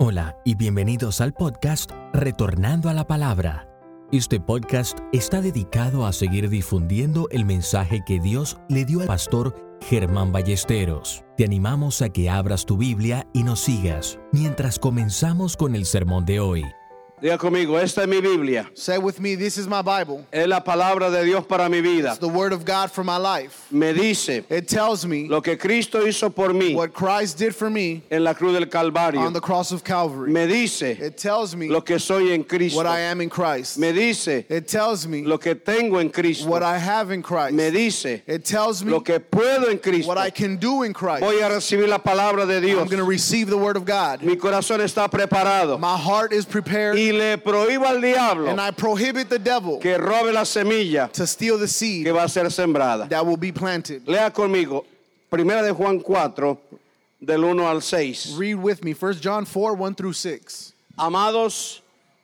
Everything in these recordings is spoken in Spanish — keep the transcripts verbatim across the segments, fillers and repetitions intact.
Hola y bienvenidos al podcast Retornando a la Palabra. Este podcast está dedicado a seguir difundiendo el mensaje que Dios le dio al pastor Germán Ballesteros. Te animamos a que abras tu Biblia y nos sigas mientras comenzamos con el sermón de hoy. Diga conmigo, esta es mi Biblia. Say with me, this is my Bible. Es la palabra de Dios para mi vida. It's the word of God for my life. Me dice It tells me lo que Cristo hizo por mí what Christ did for me en la cruz del Calvario. on the cross of Calvary. Me dice It tells me lo que soy en Cristo. what I am in Christ. Me dice It tells me lo que tengo en Cristo. what I have in Christ. Me dice It tells me lo que puedo en Cristo. what I can do in Christ. Voy a recibir la palabra de Dios. I'm going to receive the word of God. Mi corazón está preparado. My heart is prepared, Y le prohíbo al diablo and I prohibit the devil que robe la semilla to steal the seed que va a ser sembrada. that will be planted. Lea conmigo, Primera de Juan cuatro, del uno al seis. Read with me, First John four, one through six. Amados,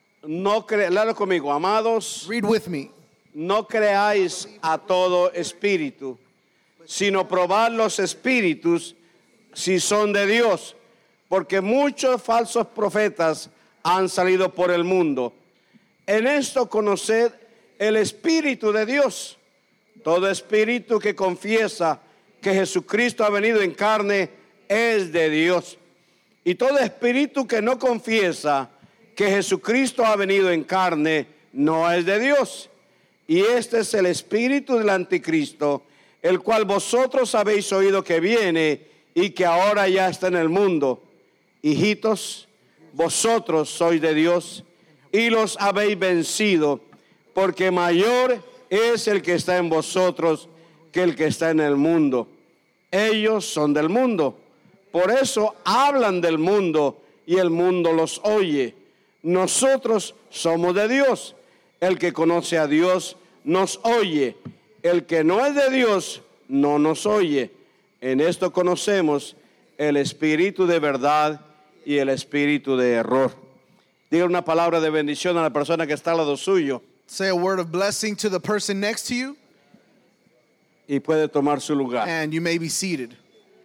no cre- léalo conmigo. Amados, Read with me. no creáis a todo espíritu, sino probad los espíritus si son de Dios, porque muchos falsos profetas han salido por el mundo. En esto conoced el Espíritu de Dios. Todo espíritu que confiesa que Jesucristo ha venido en carne es de Dios. Y todo espíritu que no confiesa que Jesucristo ha venido en carne no es de Dios. Y este es el espíritu del anticristo, el cual vosotros habéis oído que viene y que ahora ya está en el mundo. Hijitos, vosotros sois de Dios y los habéis vencido, porque mayor es el que está en vosotros que el que está en el mundo. Ellos son del mundo, por eso hablan del mundo y el mundo los oye. Nosotros somos de Dios. El que conoce a Dios nos oye. El que no es de Dios no nos oye. En esto conocemos el espíritu de verdad y el espíritu de error. Diga una palabra de bendición a la persona que está al lado suyo Say a word of blessing to the person next to you, y puede tomar su lugar. and you may be seated.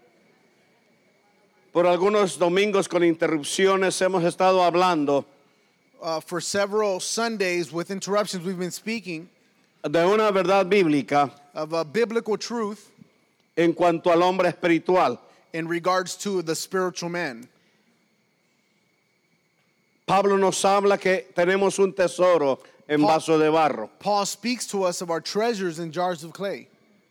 Por algunos domingos con interrupciones hemos estado hablando Uh, for several Sundays with interruptions, we've been speaking de una verdad bíblica of a biblical truth en cuanto al hombre espiritual. in regards to the spiritual man. Pablo nos habla que tenemos un tesoro en Paul- vaso de barro. Paul speaks to us of our treasures in jars of clay.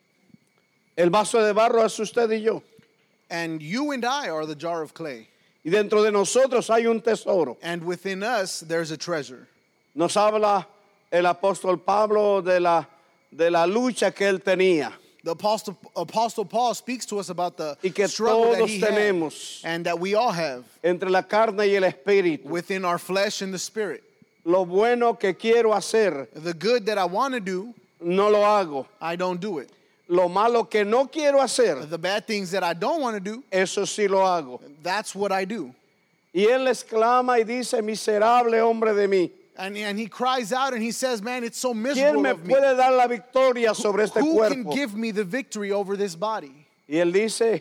El vaso de barro es usted y yo. And you and I are the jar of clay. Y dentro de nosotros hay un tesoro. And within us, there's a treasure. Nos habla el apóstol Pablo de la, de la lucha que él tenía. The Apostle, Apostle Paul speaks to us about the Y que struggle that todos he had, tenemos and that we all have entre la carne y el espíritu. within our flesh and the spirit. Lo bueno que quiero hacer, The good that I want to do, no lo hago. I don't do it. Lo malo que no quiero hacer, The bad things that I don't want to do, eso sí lo hago. that's what I do. Y él exclama y dice, miserable hombre de mí. And, and he cries out and he says, man, it's so ¿Quién miserable me of me. puede dar la victoria sobre este Who can cuerpo? give me the victory over this body? Y él dice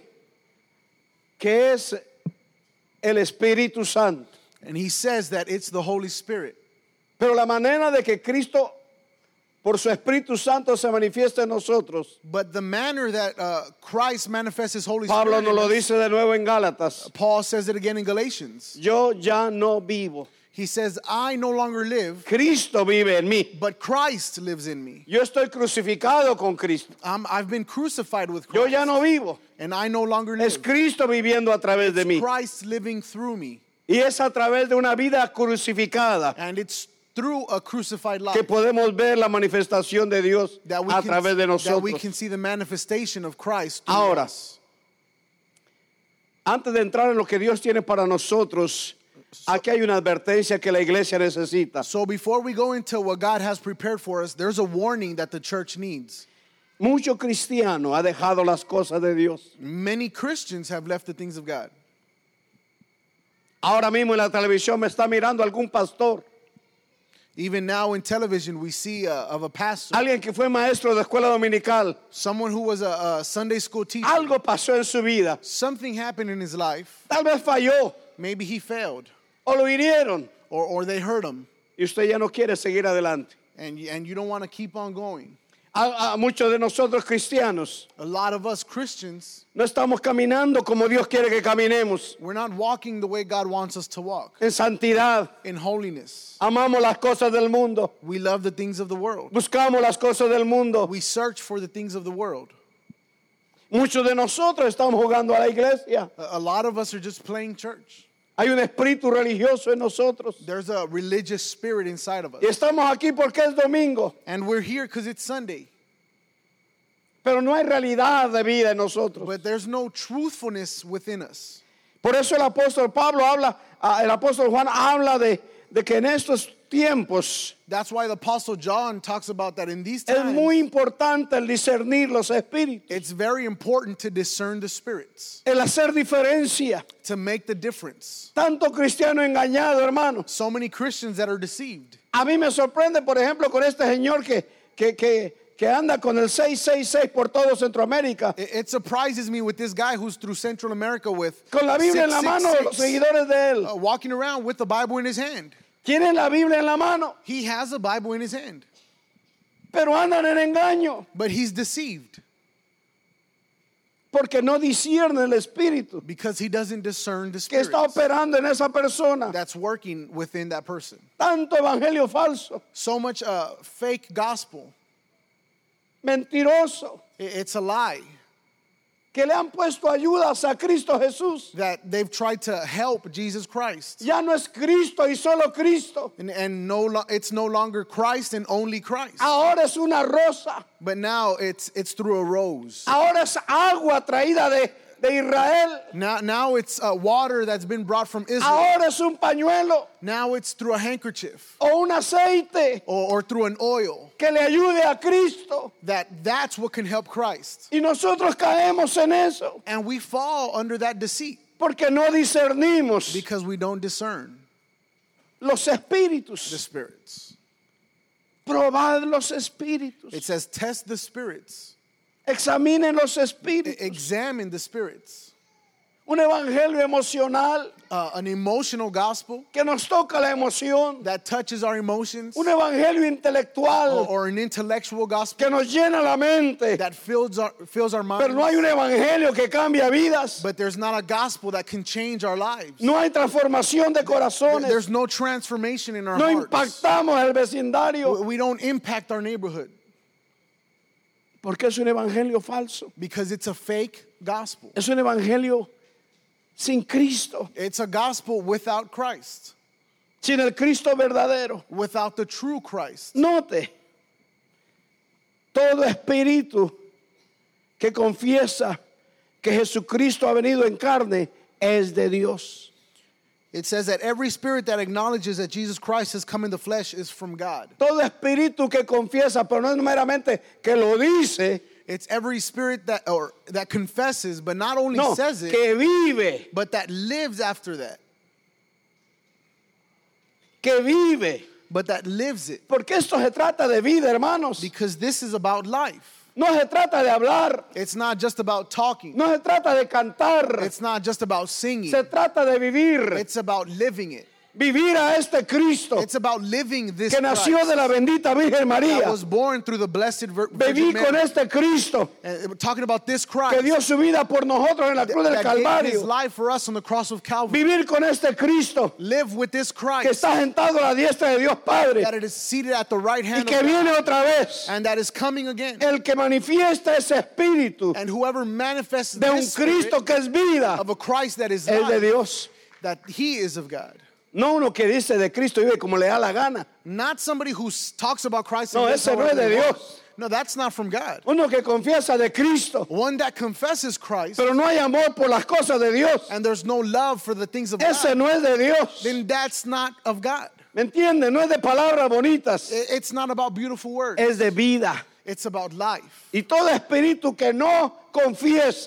que es el Espíritu Santo. And he says that it's the Holy Spirit. Pero la manera de que Cristo, por su Espíritu Santo, se manifiesta en nosotros. But the manner that uh, Christ manifests his Holy Pablo Spirit nos in lo us, dice de nuevo en Gálatas. Paul says it again in Galatians. Yo ya no vivo. He says, I no longer live, Cristo vive en mí. but Christ lives in me. Yo estoy crucificado con Cristo. I'm, I've been crucified with Yo Christ, ya no vivo. and I no longer Es live. Cristo viviendo a través de mí. Christ living through me. Y es a través de una vida crucificada And it's through a crucified life que podemos ver la manifestación de Dios that we, a can, través de that we nosotros. can see the manifestation of Christ through Ahora, us. Antes de entrar en lo que Dios tiene para nosotros, aquí hay una advertencia que la iglesia necesita. So before we go into what God has prepared for us, there's a warning that the church needs. Mucho cristiano ha dejado las cosas de Dios. Many Christians have left the things of God. Ahora mismo en la televisión me está mirando algún pastor, Even now in television, we see uh, of a pastor, alguien que fue maestro de escuela dominical. someone who was a, a Sunday school teacher. Algo pasó en su vida. Something happened in his life. Tal vez falló. Maybe he failed. o lo hirieron or, or they hurt him, y usted ya no quiere seguir adelante. and, y- and you don't want to keep on going. A, a muchos de nosotros cristianos A lot of us Christians, no estamos caminando como Dios quiere que caminemos, we're not walking the way God wants us to walk, en santidad. in holiness. Amamos las cosas del mundo, We love the things of the world. buscamos las cosas del mundo. We search for the things of the world. Muchos de nosotros estamos jugando a la iglesia. A, a lot of us are just playing church. Hay un espíritu religioso en nosotros. There's a religious spirit inside of us. Y estamos aquí porque es domingo, And we're here because it's Sunday. pero no hay realidad de vida en nosotros. But there's no truthfulness within us. Por eso el apóstol Pablo habla, ah, el apóstol Juan habla de, de que en estos tiempos That's why the Apostle John talks about that in these es times. muy importante el discernir los espíritus, It's very important to discern the spirits, el hacer diferencia. to make the difference. Tanto cristiano engañado, hermano. So many Christians that are deceived. A mí me sorprende, por ejemplo, con este señor que, que, que, que anda con el seis seis seis por todo Centroamérica, It, it surprises me with this guy who's through Central America with con la Biblia en la six six mano, six, los seguidores de él. uh, walking around with the Bible in his hand. Tienen la Biblia en la mano, He has a Bible in his hand, pero andan en engaño but he's deceived porque no disciernen el espíritu because he doesn't discern the que está spirits operando en esa persona. that's working within that person. Tanto evangelio falso, So much uh, fake gospel. mentiroso, I- It's a lie que le han puesto ayudas a Cristo Jesús. that they've tried to help Jesus Christ. Ya no es Cristo y solo Cristo. And, and no, lo- it's no longer Christ and only Christ. Ahora es una rosa. But now it's it's through a rose. Ahora es agua traída de, de Israel. Now now it's uh, water that's been brought from Israel. Ahora es un pañuelo Now it's through a handkerchief o un aceite or, or through an oil. que le ayude a Cristo. That that's what can help Christ. Y nosotros caemos en eso And we fall under that deceit porque no discernimos because we don't discern los the espíritus. spirits. Probad los espíritus. It says test the spirits. Examinen los E- espíritus. Examine the spirits. Un evangelio emocional Uh, an emotional gospel que nos toca la emoción. that touches our emotions, Un evangelio or, intelectual or an intellectual gospel que nos llena la mente. that fills our fills our minds. Pero no hay un evangelio que cambia vidas. But there's not a gospel that can change our lives. No hay transformación de There- corazones. There's no transformation in our No hearts. impactamos el vecindario We- We don't impact our neighborhood porque es un evangelio falso. because it's a fake gospel. Es un evangelio sin Cristo, It's a gospel without Christ, sin el Cristo verdadero. without the true Christ. Note, todo espíritu que confiesa que Jesucristo ha venido en carne es de Dios. It says that every spirit that acknowledges that Jesus Christ has come in the flesh is from God. Todo espíritu que confiesa, pero no es meramente que lo dice, It's every spirit that or that confesses, but not only no, says it, que vive, but that lives after that. que vive. But that lives it. Porque esto se trata de vida, hermanos. Because this is about life. No se trata de hablar, It's not just about talking. no se trata de cantar, It's not just about singing. se trata de vivir. It's about living it. Vivir a este Cristo It's about living this que nació Christ de la bendita Virgen that María. was born through the blessed Vir- Virgin Viví con Mary. este Cristo And we're talking about this que Christ dio su vida por nosotros en la cruz del that gave his Calvario. life for us on the cross of Calvary. Vivir con este Cristo Live with this que Christ está sentado a la diestra de Dios Padre that it is seated at the right y hand que of God viene otra vez. and that is coming again. El que manifiesta ese espíritu And whoever manifests de un this Cristo spirit que es vida of a Christ that is es de life, Dios. that he is of God. No uno que dice de Cristo y vive como le da la gana. Not somebody who s- talks about Christ. No, and lives ese no es however de they want. Dios. No, that's not from God. Uno que confiesa de Cristo, One that confesses Christ pero no hay amor por las cosas de Dios. and there's no love for the things of Ese God, no es de Dios. then that's not of God. ¿Me entiende? No es de palabras bonitas, I- It's not about beautiful words. es de vida. It's about life. Y todo espíritu que no confiesa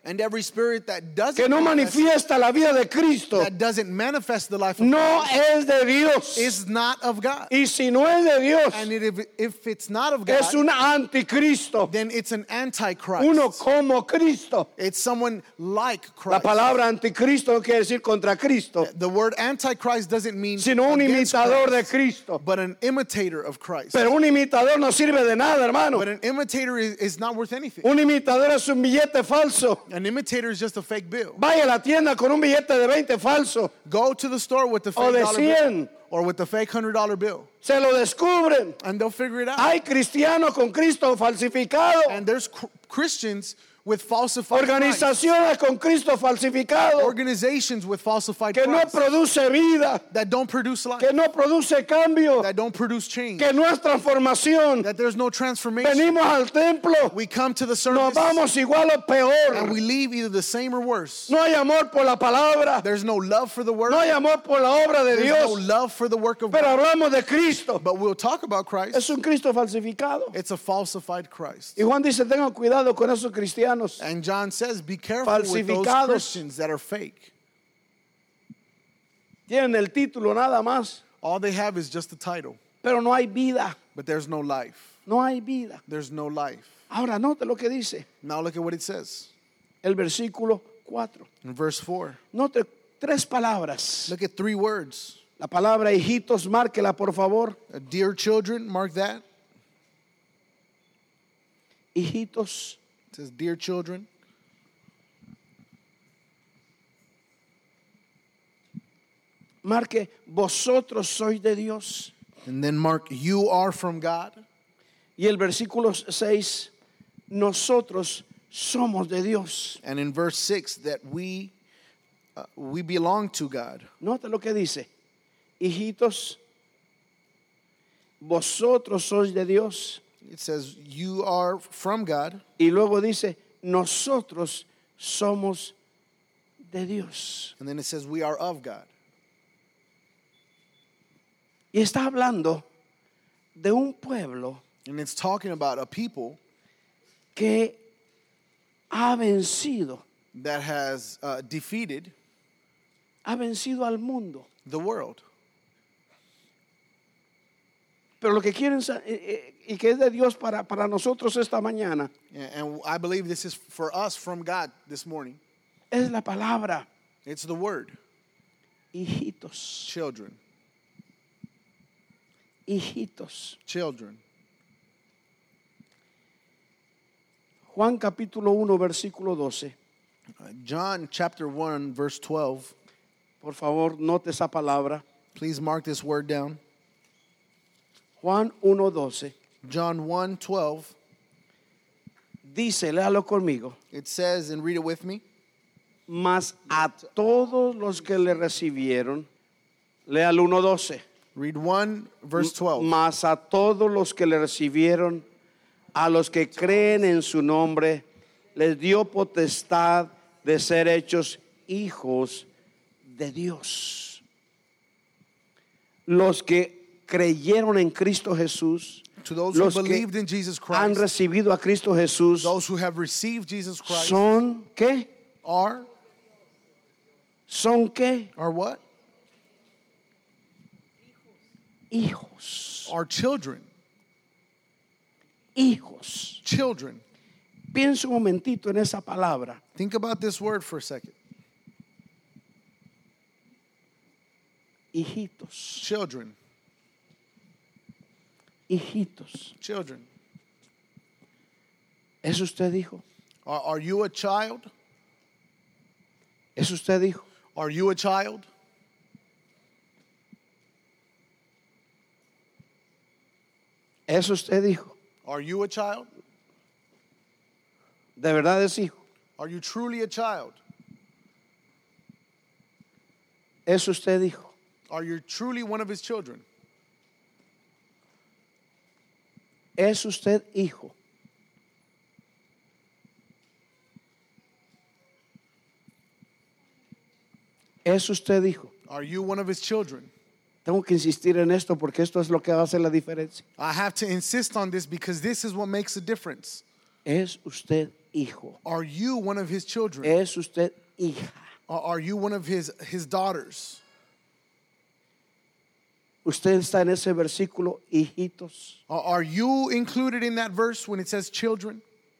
And every spirit that doesn't que no manifest, manifiesta la vida de Cristo, that doesn't manifest the life of no Christ es de Dios. is not of God. Y si no es de Dios, And it, if, if it's not of God, es un anticristo. then it's an antichrist. Uno como Cristo. It's someone like La Christ. palabra anticristo no quiere decir contra Cristo, The word antichrist doesn't mean sino un against imitador de Christ, Cristo. but an imitator of Christ. Pero un imitador no sirve de nada, hermano. But an imitator is, is not worth anything. Un imitador es un billete falso. An imitator is just a fake bill. Vaya a la tienda con un billete de veinte falso. Go to the store with the O fake de dollar bill cien. or with the fake hundred dollar bill, Se lo descubren. and they'll figure it out. Hay cristianos con Cristo falsificado. And there's cr- Christians with falsified Christ. Organizaciones con Cristo falsificado. Organizations with falsified Que no Christ produce vida. that don't produce life, Que no produce cambio. that don't produce change, Que no es transformación. that there's no transformation. Venimos al templo. We come to the Nos service vamos igual o and peor. we leave either the same or worse. No hay amor por la palabra. There's no love for the word. No hay amor por la obra de There's no Dios. love for the work of Pero God. hablamos de Cristo. But we'll talk about Christ. Es un Cristo falsificado. It's a falsified Christ. Y Juan dice, tengan cuidado con esos cristianos. And John says, be careful with those Falsificados. Christians that are fake. Tienen el título nada más. All they have is just the title, Pero no hay vida. but there's no life. No hay vida. There's no life. Ahora note lo que dice Now look at what it says el versículo cuatro. in verse four. Note tres palabras. Look at three words. La palabra hijitos, márquela por favor. Uh, Dear children, mark that. Hijitos. It says, dear children. Marque, vosotros sois de Dios. And then mark, you are from God. Y el versículo seis, nosotros somos de Dios. And in verse six, that we uh, we belong to God. Note lo que dice. Hijitos, vosotros sois de Dios. It says, you are from God. Y luego dice, nosotros somos de Dios. And then it says, we are of God. Y está hablando de un pueblo And it's talking about a people que ha vencido, that has uh, defeated ha vencido al mundo. the world. Pero lo que quieren sa- eh, eh, y que es de Dios para, para nosotros esta mañana And and I believe this is for us from God this morning. es la palabra It's the word, hijitos, children, hijitos. children. Juan capítulo uno versículo doce. Uh, John chapter one, verse twelve. Por favor, note esa palabra. Please mark this word down. Juan uno doce. John one, twelve. Dice, léalo conmigo. It says, and read it with me. Mas a todos los que le recibieron, lea el uno doce. Read one, verse twelve. Mas a todos los que le recibieron, a los que creen en su nombre, les dio potestad de ser hechos hijos de Dios. Los que creyeron en Cristo Jesús, To those who los que believed in Jesus han Christ, recibido a Cristo Jesús, those who have received Jesus Christ, son ¿qué? are, ¿Son qué? are what? Hijos. Are children. Hijos. Children. Piensa un momentito en esa palabra. Think about this word for a second. Hijitos. Children. Hijitos. Children. ¿Eso usted dijo? Are, are you a child? ¿Eso usted dijo? Are you a child? ¿Eso usted dijo? Are you a child? ¿De verdad es hijo? Are you truly a child? ¿Eso usted dijo? Are you truly one of his children? ¿Es usted hijo? ¿Es usted hijo? Are you one of his children? Tengo que insistir en esto porque esto es lo que va a hacer la diferencia. I have to insist on this because this is what makes a difference. ¿Es usted hijo? Are you one of his children? ¿Es usted hija? Or are you one of his, his daughters? ¿Usted está en ese versículo, hijitos? Or are you included in that verse when it says children?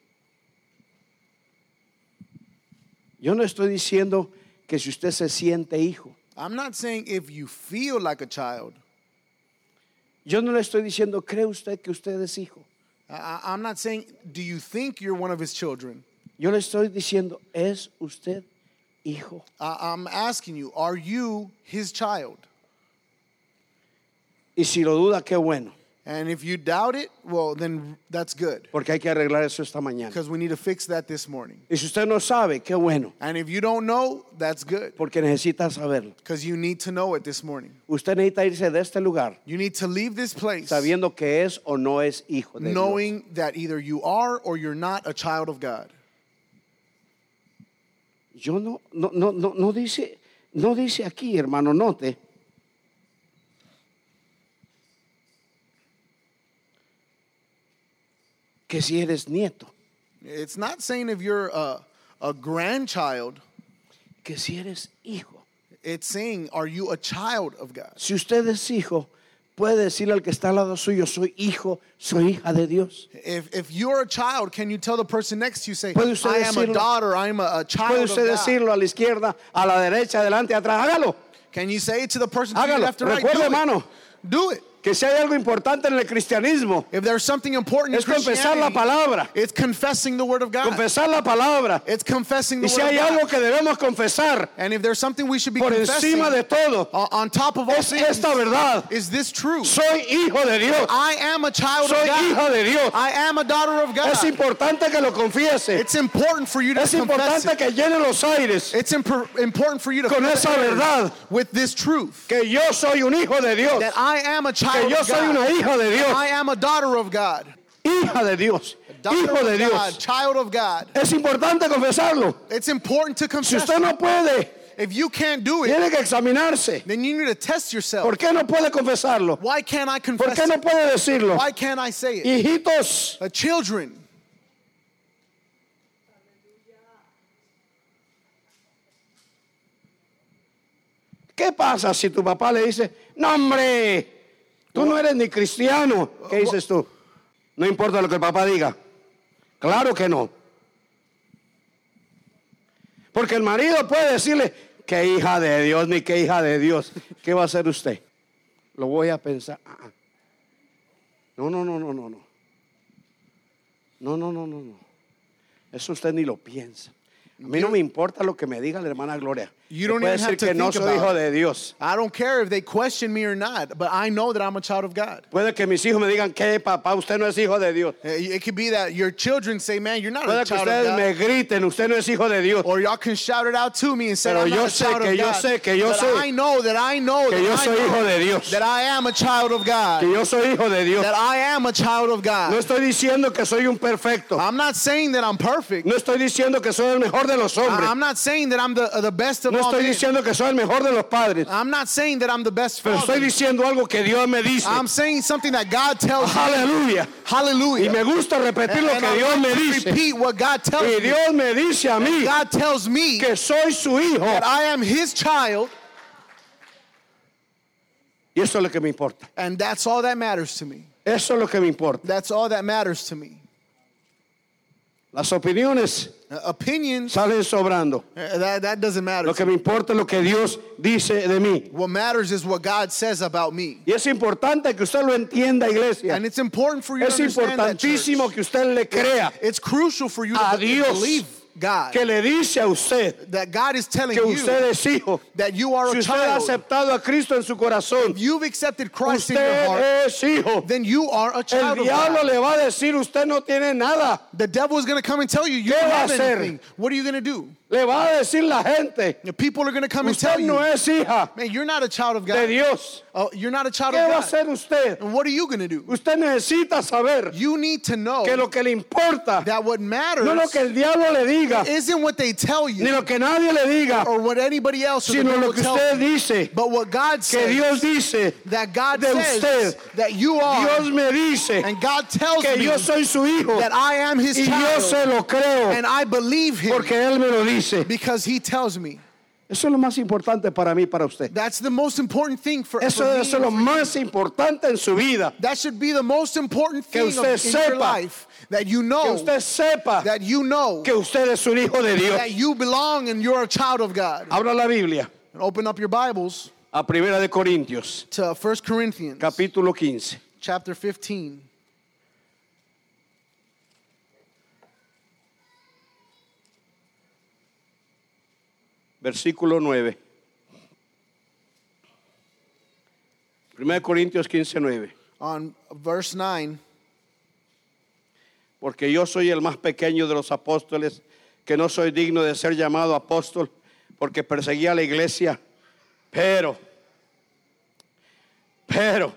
Yo no estoy diciendo que si usted se siente hijo. I'm not saying if you feel like a child. Yo no le estoy diciendo, ¿cree usted que usted es hijo? I, I'm not saying, do you think you're one of his children? Yo le estoy diciendo, ¿es usted hijo? I, I'm asking you, are you his child? Y si lo duda, qué bueno. And if you doubt it, well, then that's good. Porque hay que arreglar eso esta mañana. Because we need to fix that this morning. Y si usted no sabe, qué bueno. And if you don't know, that's good. Porque necesita saberlo. Because you need to know it this morning. Usted necesita irse de este lugar You need to leave this place sabiendo que es o no es hijo de Dios. knowing that either you are or you're not a child of God. Yo no, no, no, no, no dice, no dice aquí, hermano, note. Que si eres nieto, It's not saying if you're a, a grandchild. que si eres hijo. It's saying, are you a child of God? Si usted es hijo, puede decirle al que está al lado suyo, soy hijo, soy hija de Dios. If, if you're a child, can you tell the person next to you, say, Puede usted I am a decirlo. daughter, I am a, a child Puede of usted God? decirlo a la izquierda, a la derecha, adelante, atrás. Hágalo, Can you say it to the person to your hágalo. left and right? Recuerde, Do it. hermano, Do it. que si hay algo importante en el cristianismo, If there's something important in es confesar la Christianity, palabra. it's confessing the word of God. Confesar la palabra. It's confessing the Y si word hay of God. algo que debemos confesar And if there's something we should be por confessing encima de todo, uh, on top of all es things, esta verdad. is this true? Soy hijo de Dios. I am a child Soy of God. hija de Dios. I am a daughter of God. Es importante que lo confiese. It's important for you to Es confess importante it. que llene los aires It's impor- important for you to con esa confess verdad. with this truth. Que yo soy un hijo de Dios. That I am a Que child yo of soy una God. hija de Dios. I am a daughter of God. Hija de Dios. Daughter Hijo de of God, Dios. child of God. Es importante confesarlo. It's important to Si confess. usted no puede, If you can't do it, tiene que examinarse. then you need to test yourself. ¿Por qué no puede confesarlo? Why can't I ¿Por confess qué no it? puede decirlo? Why can't I say it? Hijitos, Uh, children, ¿qué pasa si tu papá le dice, no hombre, tú no eres ni cristiano? ¿Qué dices tú? No importa lo que el papá diga. Claro que no. Porque el marido puede decirle, qué hija de Dios, ni qué hija de Dios. ¿Qué va a hacer usted? Lo voy a pensar. Ah, ah. No, no, no, no, no, no. No, no, no, no, no. Eso usted ni lo piensa. A mí no me importa lo que me diga la hermana Gloria. You Me don't puede even have decir to que no think soy about hijo it. de Dios. I don't care if they question me or not, but I know that I'm a child of God. Puede que mis hijos me digan que papá, usted no es hijo de Dios. Uh, It could be that your children say, man, you're not a Puede que child of ustedes God. me griten, usted no es hijo de Dios. Or y'all can shout it out to me and say, Pero I'm yo not a sé child que of yo God. sé que yo But sé I know that I know que that yo I soy know hijo de Dios. that I am a child of God. Que yo soy hijo de Dios. That I am a child of God. No estoy diciendo que soy un perfecto. I'm not saying that I'm perfect. No estoy diciendo que soy el mejor de los hombres. I'm not saying that I'm the, uh, the best of No all estoy men. diciendo que soy el mejor de los padres. I'm not saying that I'm the best Pero father. estoy diciendo algo que Dios me dice. I'm saying something that God tells me. Aleluya. Hallelujah. Y me gusta repetir lo And que I Dios like me to dice. repeat what God tells Y me. Dios me dice a mí God tells me que soy su hijo. that I am His child, Y eso es lo que me importa. and that's all that matters to me. Eso es lo que me importa. That's all that matters to me. Las opiniones Uh, opinions, salen sobrando. uh, that, that doesn't matter. Lo que me importa es lo que Dios dice de mí. What matters is what God says about me. Y es importante que usted lo entienda, iglesia. And it's important for you Es to understand that, importantísimo church. que usted le crea It's crucial for you a to Dios believe God. que le dice a usted That God is telling que you usted es hijo. that you are Si a usted ha child. aceptado a Cristo en su corazón, If you've accepted Christ in your usted heart, es hijo. then you are a El child of diablo God. le va a decir, usted no tiene nada. The devil is going to come and tell you, you ¿Qué don't va a have hacer? anything. What are you going to do? Le va a decir la gente, The people are going to come and tell usted no you, es hija man, you're not a child of de God. Dios. Oh, you're not a child ¿Qué of va a God. hacer usted? And what are you going to do? Usted necesita saber You need to know que lo que le importa that what matters no lo que el diablo le diga, isn't what they tell ni you lo que nadie le diga, or what anybody else or the sino devil lo que tell usted you, dice, but what God que says. Dios dice, That God de says usted. that you are, Dios me dice and God tells que me yo soy su hijo that I am His y yo child, se lo creo and I believe Him porque Él me lo dice. because He tells me. Eso es lo más importante para mí, para usted. That's the most important thing for, Eso for debe me. ser lo más importante en su vida. That should be the most important Que thing of, usted in your sepa, life. That you Que know, usted sepa that you know que usted es un hijo de Dios. that you belong and you're a child of God. Abra la Biblia And open up your Bibles a Primera de Corintios, to First Corinthians capítulo quince. chapter fifteen. Versículo nueve. Primera de Corintios quince, nueve. On verse nine. Porque yo soy el más pequeño de los apóstoles, que no soy digno de ser llamado apóstol, porque perseguía a la iglesia. Pero, pero,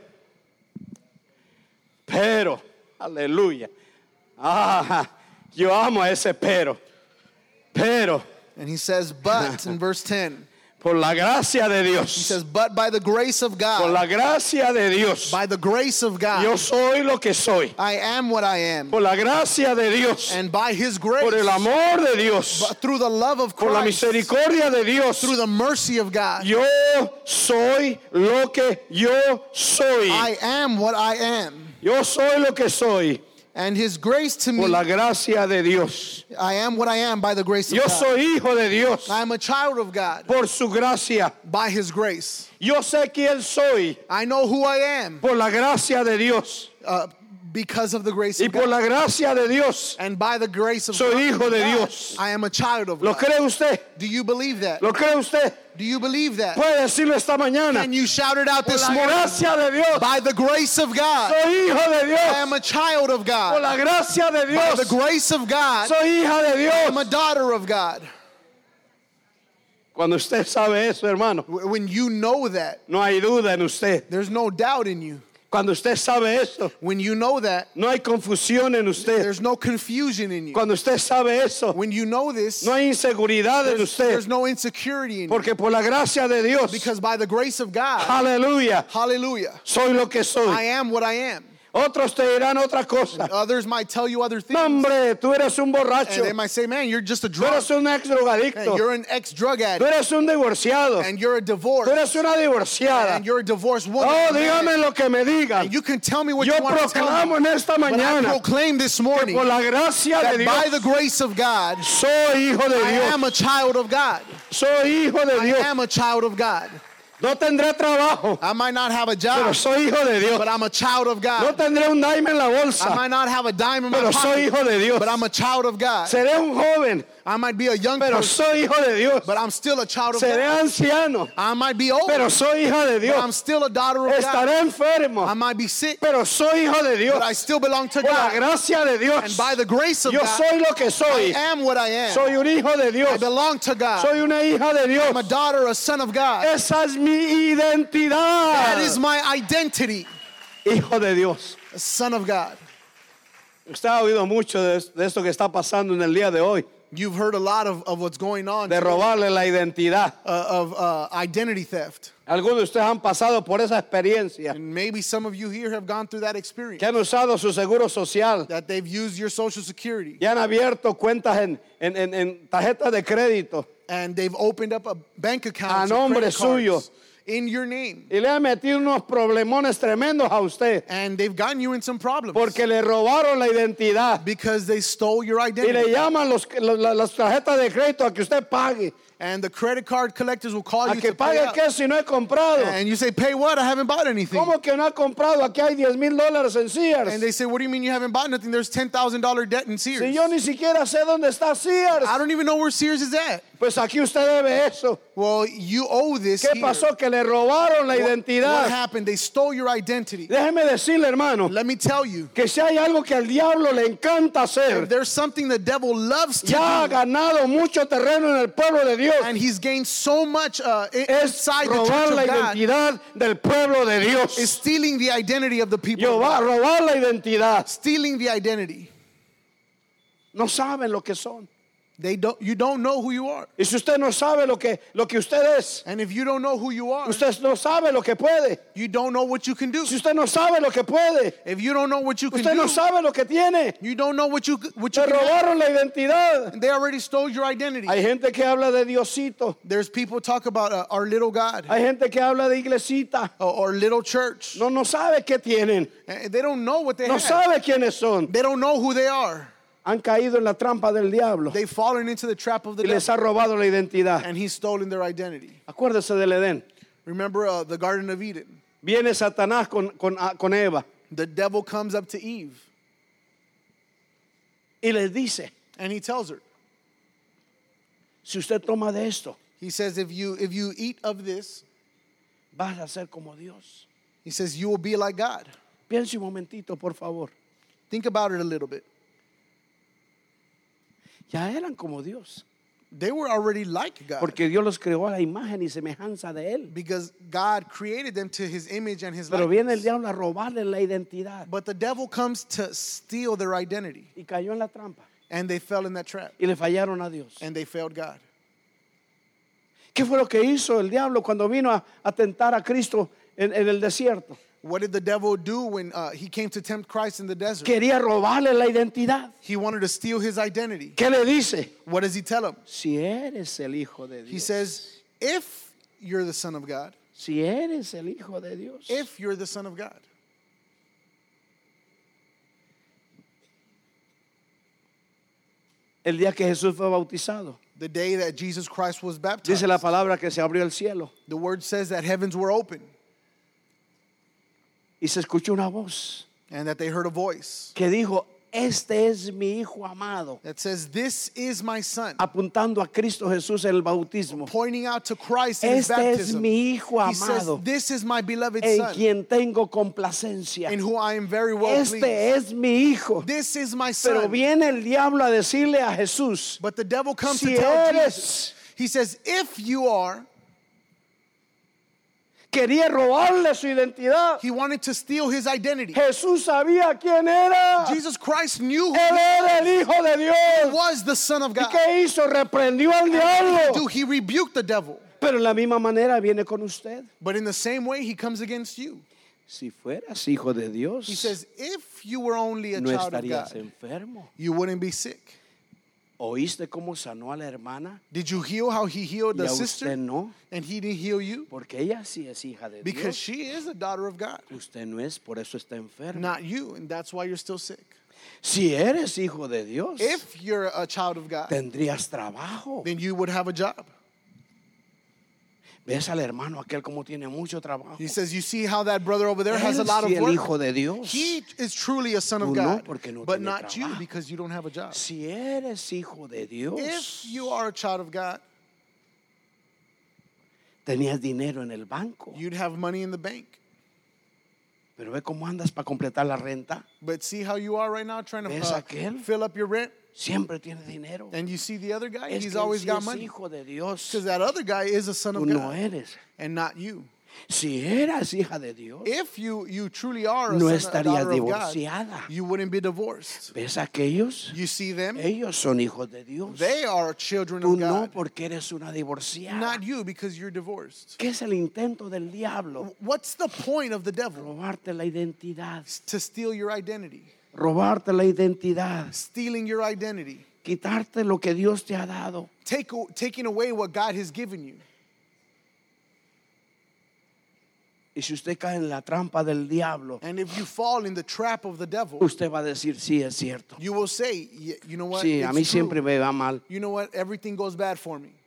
pero, aleluya. Ah, yo amo a ese pero, pero, And he says, but in verse ten. por la gracia de He Dios, says, but by the grace of por God, la gracia de Dios, by the grace of yo God, soy lo que soy. I am what I am. Por la gracia de Dios, And by His por grace, el amor de Dios, but through the love of por la Christ, misericordia de Dios, through the mercy of God, yo soy lo que yo soy. I am what I am. Yo soy lo que soy And His grace to por me, la gracia de Dios. I am what I am by the grace of Yo God. soy hijo de Dios I am a child of God por su gracia. by His grace. Yo sé quién soy I know who I am por la gracia de Dios. uh, because of the grace Y of por God. la gracia de Dios And by the grace of soy God, hijo de Dios. I am a child of ¿Lo God. cree usted? Do you believe that? ¿Lo cree usted? Do you believe that? Puede decirlo esta mañana. Can you shout it out Por this la morning? gracia de Dios By the grace of God, soy hijo de I am Dios. a child of Por God. la gracia de By the Dios grace of God, soy hija de I am a Dios. daughter of God. Cuando usted sabe eso, hermano, W- When you know that, no hay duda en usted. there's no doubt in you. Cuando usted sabe eso, When you know that, no hay confusión en usted. there's no confusion in you. Cuando usted sabe eso, When you know this, no hay inseguridad en there's, usted. there's no insecurity in you. Porque por la gracia de Dios, Because by the grace of God, aleluya, hallelujah, soy lo que I soy. am what I am. Otros te dirán otra cosa. Others might tell you other things. No, hombre, tú eres un borracho. And they might say, man, you're just a Tú drunk. eres un ex And drogadicto. you're an ex-drug Tú addict. eres un divorciado. And you're a Tú divorced. eres una divorciada. And you're a divorced woman. Oh, Man. dígame lo que me digan. And you can tell me what Yo you want to tell proclamo me. en esta But I mañana proclaim this morning por la gracia that de by the Dios grace of God, soy hijo de I am a Dios. child of God. Soy hijo de I Dios. am a child of God. No tendré trabajo, I might not have a pero job, soy hijo de Dios. but I'm a child of No God. tendré un dime en la I bolsa, might not have a dime in my pero soy pocket, hijo de Dios. but I'm a child of God. Seré un joven, I might be a young pero person, soy hijo de Dios. but I'm still a child of Seré God. anciano, I might be old, pero soy hija de but I'm Dios. still a daughter of God. Estaré enfermo, I might be sick, pero soy hijo de Dios. but I still belong to Por la God. gracia de And Dios, by the grace of yo God, soy lo que I soy. am what I am. Soy un hijo de I Dios. belong to God. Soy una hija de Dios. I'm a daughter, a son of God. Esa es mi identidad. That is my identity, Hijo de Dios. a son of God. Usted ha oído mucho de, de esto que está pasando en el día de hoy, You've heard a lot of, of what's going on de today, robarle la identidad. uh, of uh, identity theft. Algunos de ustedes han pasado por esa experiencia, And maybe some of you here have gone through that experience, que han usado su seguro social, that they've used your social security y han abierto cuentas en, en, en, en tarjetas de crédito and they've opened up a bank account A nombre credit suyo. cards in your name. y le han metido unos problemones tremendos a usted And they've gotten you in some problems porque le robaron la identidad because they stole your y identity. le llaman los, la- las tarjetas de crédito a que usted pague. And the credit card collectors will call ¿A you que to pay pague up. qué si no he comprado? And you say, pay what? I haven't bought anything. ¿Cómo que no ha comprado? Aquí hay diez mil dólares en Sears. And they say, what do you mean you haven't bought nothing? There's ten thousand dollars debt in Sears. Si yo ni siquiera sé dónde está Sears. I don't even know where Sears is at. Pues aquí usted debe eso. Well, you owe this ¿Qué here. pasó? Que le robaron la What, what identidad. happened? They stole your identity. Déjeme decirle, hermano, Let me tell you, que si hay algo que al diablo le encanta if hacer, there's something the devil loves to ya ha do, ganado mucho terreno en el pueblo de Dios, and he's gained so much uh, i- es inside the robar church la of God, identidad del pueblo de is Dios. stealing the identity of the people. Yo of va a God. robar la identidad. Stealing the identity. No saben lo que son. They don't. You don't know who you are, Y si usted no sabe lo que, lo que usted es, and if you don't know who you are, usted no sabe lo que puede. you don't know what you can do. Si usted no sabe lo que puede, If you don't know what you can usted no do, sabe lo que tiene. you don't know what you what you Le can do. robaron la identidad. They already stole your identity. Hay gente que habla de Diosito. There's people talk about uh, our little God Hay gente que habla de iglesita. or, or little church. No, no sabe qué tienen. And they don't know what they No have. sabe quiénes son. They don't know who they are. Han caído en la trampa del diablo They've fallen into the trap of the y les devil, ha robado la identidad. and he's stolen their identity. Acuérdese del Edén. Remember uh, the Garden of Eden? Viene Satanás con, con, ah, con Eva The devil comes up to Eve, y les dice, and he tells her, si usted toma de esto, he says, if you if you eat of this, vas a ser como Dios. he says, you will be like God. Piense un momentito, por favor. Think about it a little bit. Ya eran como Dios. They were already like God, Porque Dios los creó a la imagen y semejanza de Él. because God created them to his image and his Pero viene el likeness. diablo a robarle la identidad. But the devil comes to steal their identity, Y cayó en la trampa. and they fell in that trap, Y le fallaron a Dios. and they failed God. ¿Qué fue lo que hizo el diablo cuando vino a, a tentar a Cristo en, en el desierto? What did the devil do when uh, he came to tempt Christ in the desert? Quería robarle la identidad. He wanted to steal his identity. ¿Qué le dice? What does he tell him? Si eres el Hijo de Dios. He says, if you're the Son of God, Si eres el Hijo de Dios. if you're the Son of God. El día que Jesús fue bautizado, The day that Jesus Christ was baptized, dice la palabra que se abrió el cielo the word says that heavens were open y se escuchó una voz and that they heard a voice que dijo, este es mi Hijo amado, that says, this is my Son, apuntando a Cristo Jesús en el bautismo. pointing out to Christ in his Este es baptism. mi Hijo He says, amado, this is my beloved en Son, quien tengo complacencia. in who I am very well Este pleased. es mi Hijo. This is my Pero Son. viene el diablo a decirle a Jesús, But the devil comes si to tell eres, Jesus, he says, if you are, quería robarle su identidad. he wanted to steal his identity. Jesús sabía quién era. Jesus Christ knew who Él era el Hijo de he Dios. was, the Son of ¿Y God. qué hizo? Reprendió al Dude, diablo. he rebuked the devil. Pero en la misma manera viene con usted. But in the same way, he comes against you. Si fueras hijo de Dios, He says, if you were only a no child of estarías God, enfermo. you wouldn't be sick. ¿Oíste cómo sanó a la hermana? Did you heal how he healed Y the a sister? usted no, And he didn't heal you? porque ella sí es hija de Because Dios. she is a daughter of God, Usted no es, por eso está enfermo. not you. And that's why you're still sick. Si eres hijo de Dios, If you're a child of God, tendrías trabajo. then you would have a job. ¿Ves al hermano aquel como tiene mucho trabajo? He says, you see how that brother over there has a Él lot of sí el work? hijo de Dios. He is truly a son of Tú no, God, porque no but tiene not you trabajo. because you don't have a job. Si eres hijo de Dios, If you are a child of God, tenías dinero en el banco. you'd have money in the bank. Pero ve cómo andas para completar la renta. But see how you are right now trying to ¿Ves uh, aquel? fill up your rent? Siempre tiene dinero. And you see the other guy, Es he's que él always sí got es money. hijo de Dios. Because that other guy is a son of Tú no God eres. and not you. Si eras hija de Dios, If you, you truly are a, no son, a estarías daughter of God, divorciada. you wouldn't be divorced. ¿Ves aquellos? You see them? Ellos son hijos de Dios. They are children Tú of no, God, porque eres una divorciada. not you because you're divorced. ¿Qué es el intento del diablo? What's the point of the devil? Robarte la identidad. To steal your identity. Robarte la identidad. Stealing your identity. Quitarte lo que Dios te ha dado. Take, taking away what God has given you. Y si usted cae en la trampa del diablo, And if you fall in the trap of the devil, usted va a decir, sí, es cierto. you will say, "Y- you know what? Sí, a It's mí true. siempre me va mal. You know what? Everything goes bad for me."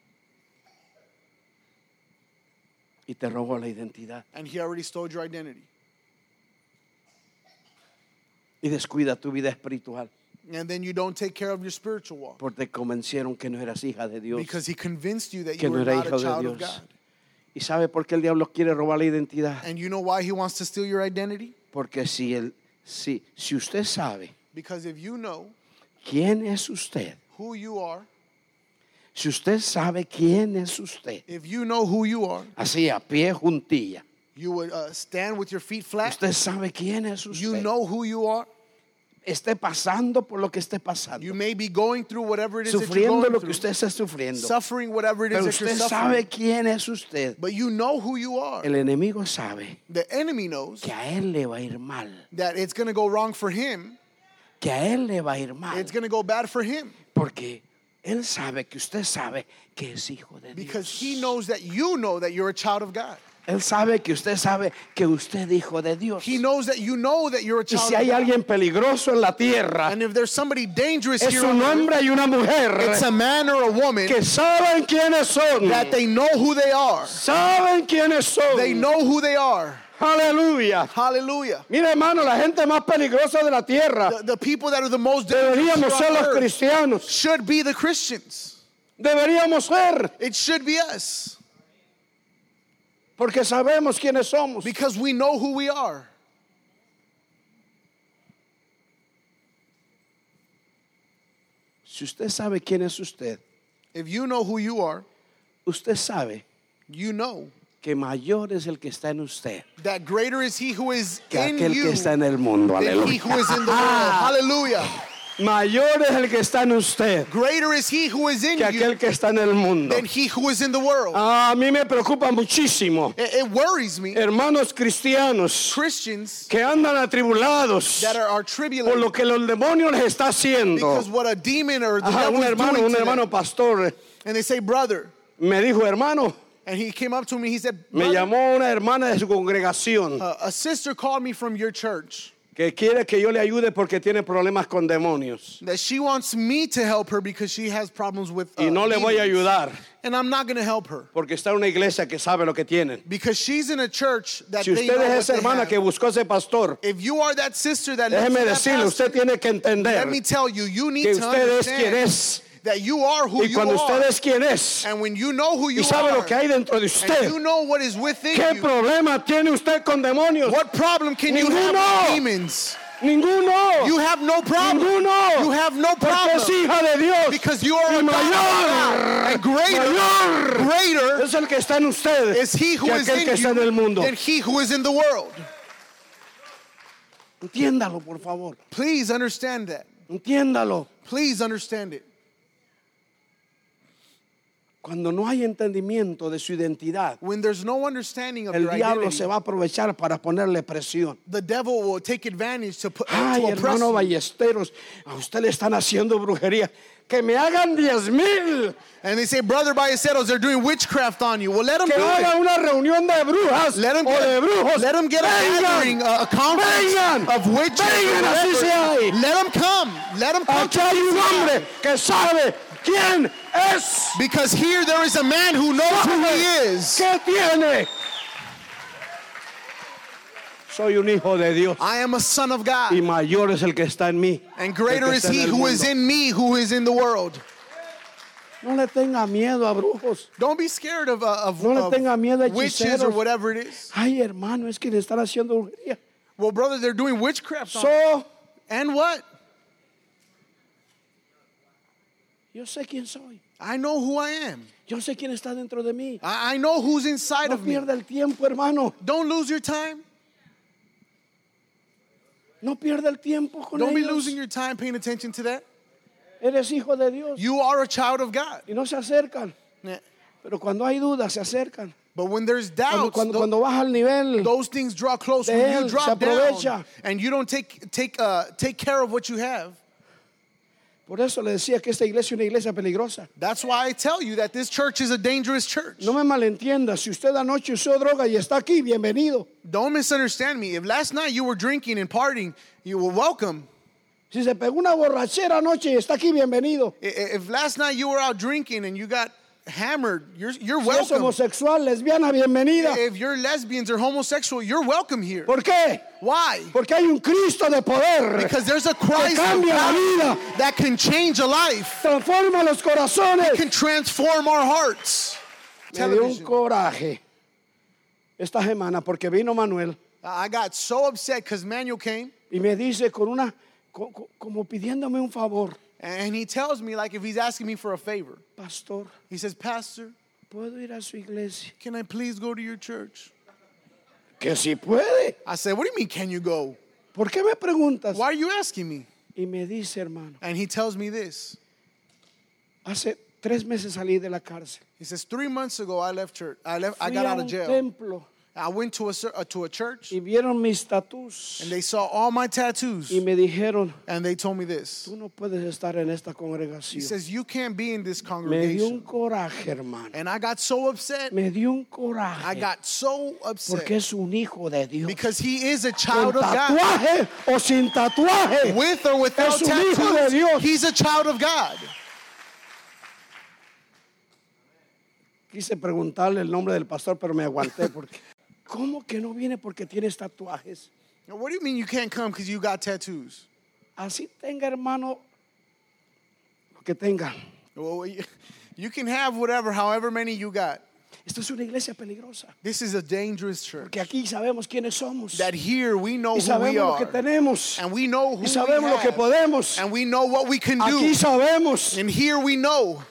Y te robó la identidad. And he already stole your identity. Y descuida tu vida espiritual. And then you don't take care of your spiritual walk. Porque te convencieron que no eras hija de Dios. Because he convinced you that Que you no were era not hijo a de child of Dios. God. ¿Y sabe por qué el diablo quiere robar la identidad? And you know why he wants to steal your identity? Porque si, el, si, si usted sabe Because if you know quién es usted, who you are, si usted sabe quién es usted, if you know who you are, así a pie juntilla, you would uh, stand with your feet flat. usted sabe quién es usted, You know who you are. esté pasando por lo que esté pasando, You may be going through whatever it is that you're sufriendo going lo que through, usted está sufriendo, suffering whatever it is pero that you're usted suffering. sabe quién es usted. But you know who you are. El enemigo sabe The enemy knows que a él le va a ir mal, that it's going to go wrong for him. que a él le va a ir mal, It's going to go bad for him. porque él sabe que usted sabe que es hijo de Because Dios. he knows that you know that you're a child of God. Él sabe que usted sabe que usted es hijo de Dios. He knows that you know that you're a Y child si of hay God. alguien peligroso en la tierra, And if there's somebody dangerous es here on un earth, hombre y una mujer it's a man or a woman que saben quiénes son. that they know who they are. Saben quiénes son. They know who they are. Aleluya. Hallelujah. Mira, hermano, la gente más peligrosa de la tierra The, the people that are the most dangerous deberíamos ser on los earth cristianos. should be the Christians. Deberíamos ser, It should be us. porque sabemos quiénes somos. Because we know who we are. Si usted sabe quién es usted, If you know who you are, usted sabe you know que mayor es el que está en usted that greater is he who is que in aquel you que está en el mundo. than he Aleluya. who is in the world. Hallelujah. Mayor es el que está en usted Greater is he who is in que you aquel que está en el mundo. than he who is in the world. A mí me preocupa muchísimo, It, it worries me. hermanos cristianos Christians que andan atribulados that are, are por tribulated lo que los demonios les está haciendo. because what a demon or the Ajá, devil un is hermano, doing un to hermano them. pastor And they say, brother. me dijo, hermano, And he came up to me, he said, me brother, llamó una hermana de su congregación uh, a sister called me from your church que quiere que yo le ayude porque tiene problemas con demonios. that she wants me to help her because she has problems with uh, Y no le voy a demons. ayudar And I'm not going to help her porque está en una iglesia que sabe lo que tienen. because she's in a church that Si they usted know es what esa they hermana have. que buscó ese pastor, If you are that sister that lives déjeme with that decirle, pastor, usted tiene que entender let me tell you, you need que to usted es quien understand es. that you are who Y you cuando are. usted es quien es And when you know who you y sabe are, lo que hay dentro de and usted, you know what is within ¿qué you, problema tiene usted con demonios? what problem can you have Ninguno. with demons? Ninguno. You have no problem. Ninguno. You have no Porque es problem. hija de Dios. Because you are Y a daughter of God. mayor, And greater, mayor greater es el que está en usted is he who que is aquel in que está en you el mundo. than he who is in the world. Entiéndalo, por favor. Please understand that. Entiéndalo. Please understand it. Cuando no hay entendimiento de su identidad, When there's no understanding of el your diablo identity, se va a aprovechar para ponerle presión. the devil will take advantage to, put, Ay, to oppress hermano you. Ballesteros, a usted le están haciendo brujería. Que me hagan diez mil. And they say, Brother Ballesteros, they're doing witchcraft on you. Well, let them Que do haga it. una reunión de brujas Let them o get, de brujos. let them get a Vengan. gathering, a, a conference Vengan. of witches. or Vengan, así whatever. se hay. Let them come. Let them come. Aquí hay un hombre que sabe quién es. Because here there is a man who knows who he is. ¿Qué tiene? Soy un hijo de Dios I am a son of God. y mayor es el que está en mí. And el que greater is está en he el who is mundo. in me, who is in the world. No le tenga miedo a brujos. Don't be scared of, uh, of, No le of tenga miedo a witches or hechiceros. whatever it is. Ay, hermano, es que le están haciendo brujería. Well, brother, they're doing witchcraft on you. So, And what? yo sé quién soy. I know who I am. Yo sé quién está dentro de mí. I, I know who's inside No of me. pierda el tiempo, hermano. Don't lose your time. No pierda el tiempo con Don't be ellos. losing your time paying attention to that. Eres hijo de Dios. You are a child of God. Y no se acercan. Yeah. Pero cuando hay dudas, se acercan. But when there's Cuando, doubts, cuando, tho- cuando baja al nivel, those things draw close. de When él, you se drop aprovecha. down and you don't take take uh, take care of what you have, por eso le decía que esta iglesia es una iglesia peligrosa. that's why I tell you that this church is a dangerous church. No me malentienda. Si usted anoche usó droga y está aquí, bienvenido. Don't misunderstand me. If last night you were drinking and partying, you were welcome. Si se pegó una borrachera anoche y está aquí, bienvenido. I- i- If last night you were out drinking and you got hammered, you're, you're Si es welcome. homosexual, lesbiana, bienvenida. If you're lesbians or homosexual, you're welcome here. ¿Por qué? Why? Porque hay un Cristo de poder Because there's a que Christ cambia la vida, that can change a life, transforma los corazones. can transform our hearts. Me dio un Television. coraje esta semana porque vino Manuel I got so upset because Manuel came y me dice con una co- co- como pidiéndome un favor, and he tells me like if he's asking me for a favor. pastor, He says, Pastor, ¿puedo ir a su iglesia? can I please go to your church? Que si puede. I said, what do you mean can you go? ¿Por qué me preguntas? Why are you asking me? Y me dice, hermano, And he tells me this. hace tres meses salí de la cárcel. He says, three months ago I left church. I left. I Fui got a out of un jail. templo I went to a cer- uh, to a church y vieron mis tatús and they saw all my tattoos y me dijeron, and they told me this. tú no puedes estar en esta He congregación. says, you can't be in this Me dio un congregation. coraje, hermano. And I got so upset. Me dio un I coraje got so upset porque es un hijo de Dios. because he is a Con child of God. tatuaje o sin tatuaje. With or without Es un hijo de tattoos, Dios. he's a child of God. Quise preguntarle el nombre del pastor, pero me aguanté porque ¿cómo que no viene porque tienes tatuajes? Now, what do you mean you can't come because you got tattoos? Así tenga, hermano, lo que tenga. Well, you- you can have whatever, however many you got. Esto es una iglesia peligrosa. This is a dangerous church. Porque aquí sabemos quiénes somos. That here we know Y who we sabemos lo que are. tenemos. And we know who Y sabemos we lo que have. podemos. And we know what we can Aquí do. sabemos And here we know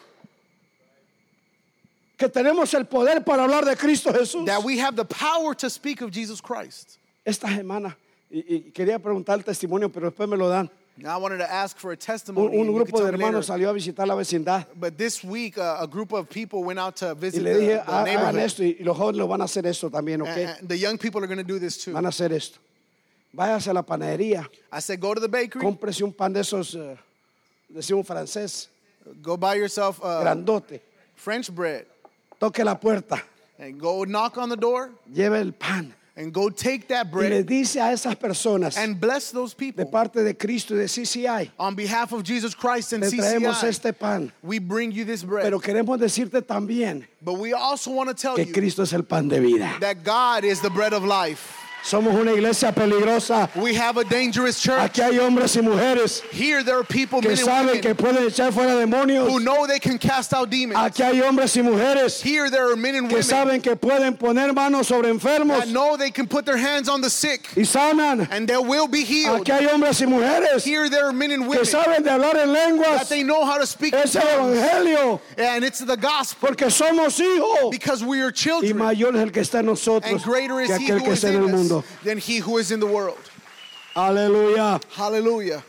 que tenemos el poder para hablar de Cristo Jesús. that we have the power to speak of Jesus Christ. Esta semana, y, y quería preguntar el testimonio, pero después me lo dan. Now I wanted to ask for a Un, testimony. un and you grupo can de tell me hermanos later. salió a visitar la vecindad. But this week, uh, a group of people went out to Y visit le the, dije, the "Ha- hagan neighborhood. esto, y, y los jóvenes lo van a hacer esto también, ¿ok? And- and the young people are going to do this too. Van a hacer esto. Váyase a la panadería, I said, go to the bakery, cómprese un pan de esos, eh, decimos francés, go buy yourself uh, grandote, French bread, toque la puerta, and go knock on the door, lleve el pan. and go take that Y le bread dice a esas personas and bless those de people. parte de Cristo y de C C I, On behalf of Jesus Christ and le C traemos C I, este pan. we bring you this bread. Pero queremos decirte también But we also want to tell que you Cristo es el pan de vida. that God is the bread of life. Somos una iglesia peligrosa. We have a dangerous church. Aquí hay hombres y mujeres Here there are people, que men and saben que women, pueden echar fuera demonios. who know they can cast out demons. Aquí hay hombres y mujeres Here there are men and que women saben que pueden poner manos sobre enfermos that know they can put their hands on the sick y sanan. and they will be healed. Aquí hay hombres y mujeres Here there are men and que women saben de hablar en that lenguas. they know how to speak in Es el tongues. evangelio, And it's the gospel porque somos hijos. because we are Y children. mayor es el que está en And nosotros greater is que he aquel who que is está en in el mundo. us than he who is in the world. Aleluya, Hallelujah.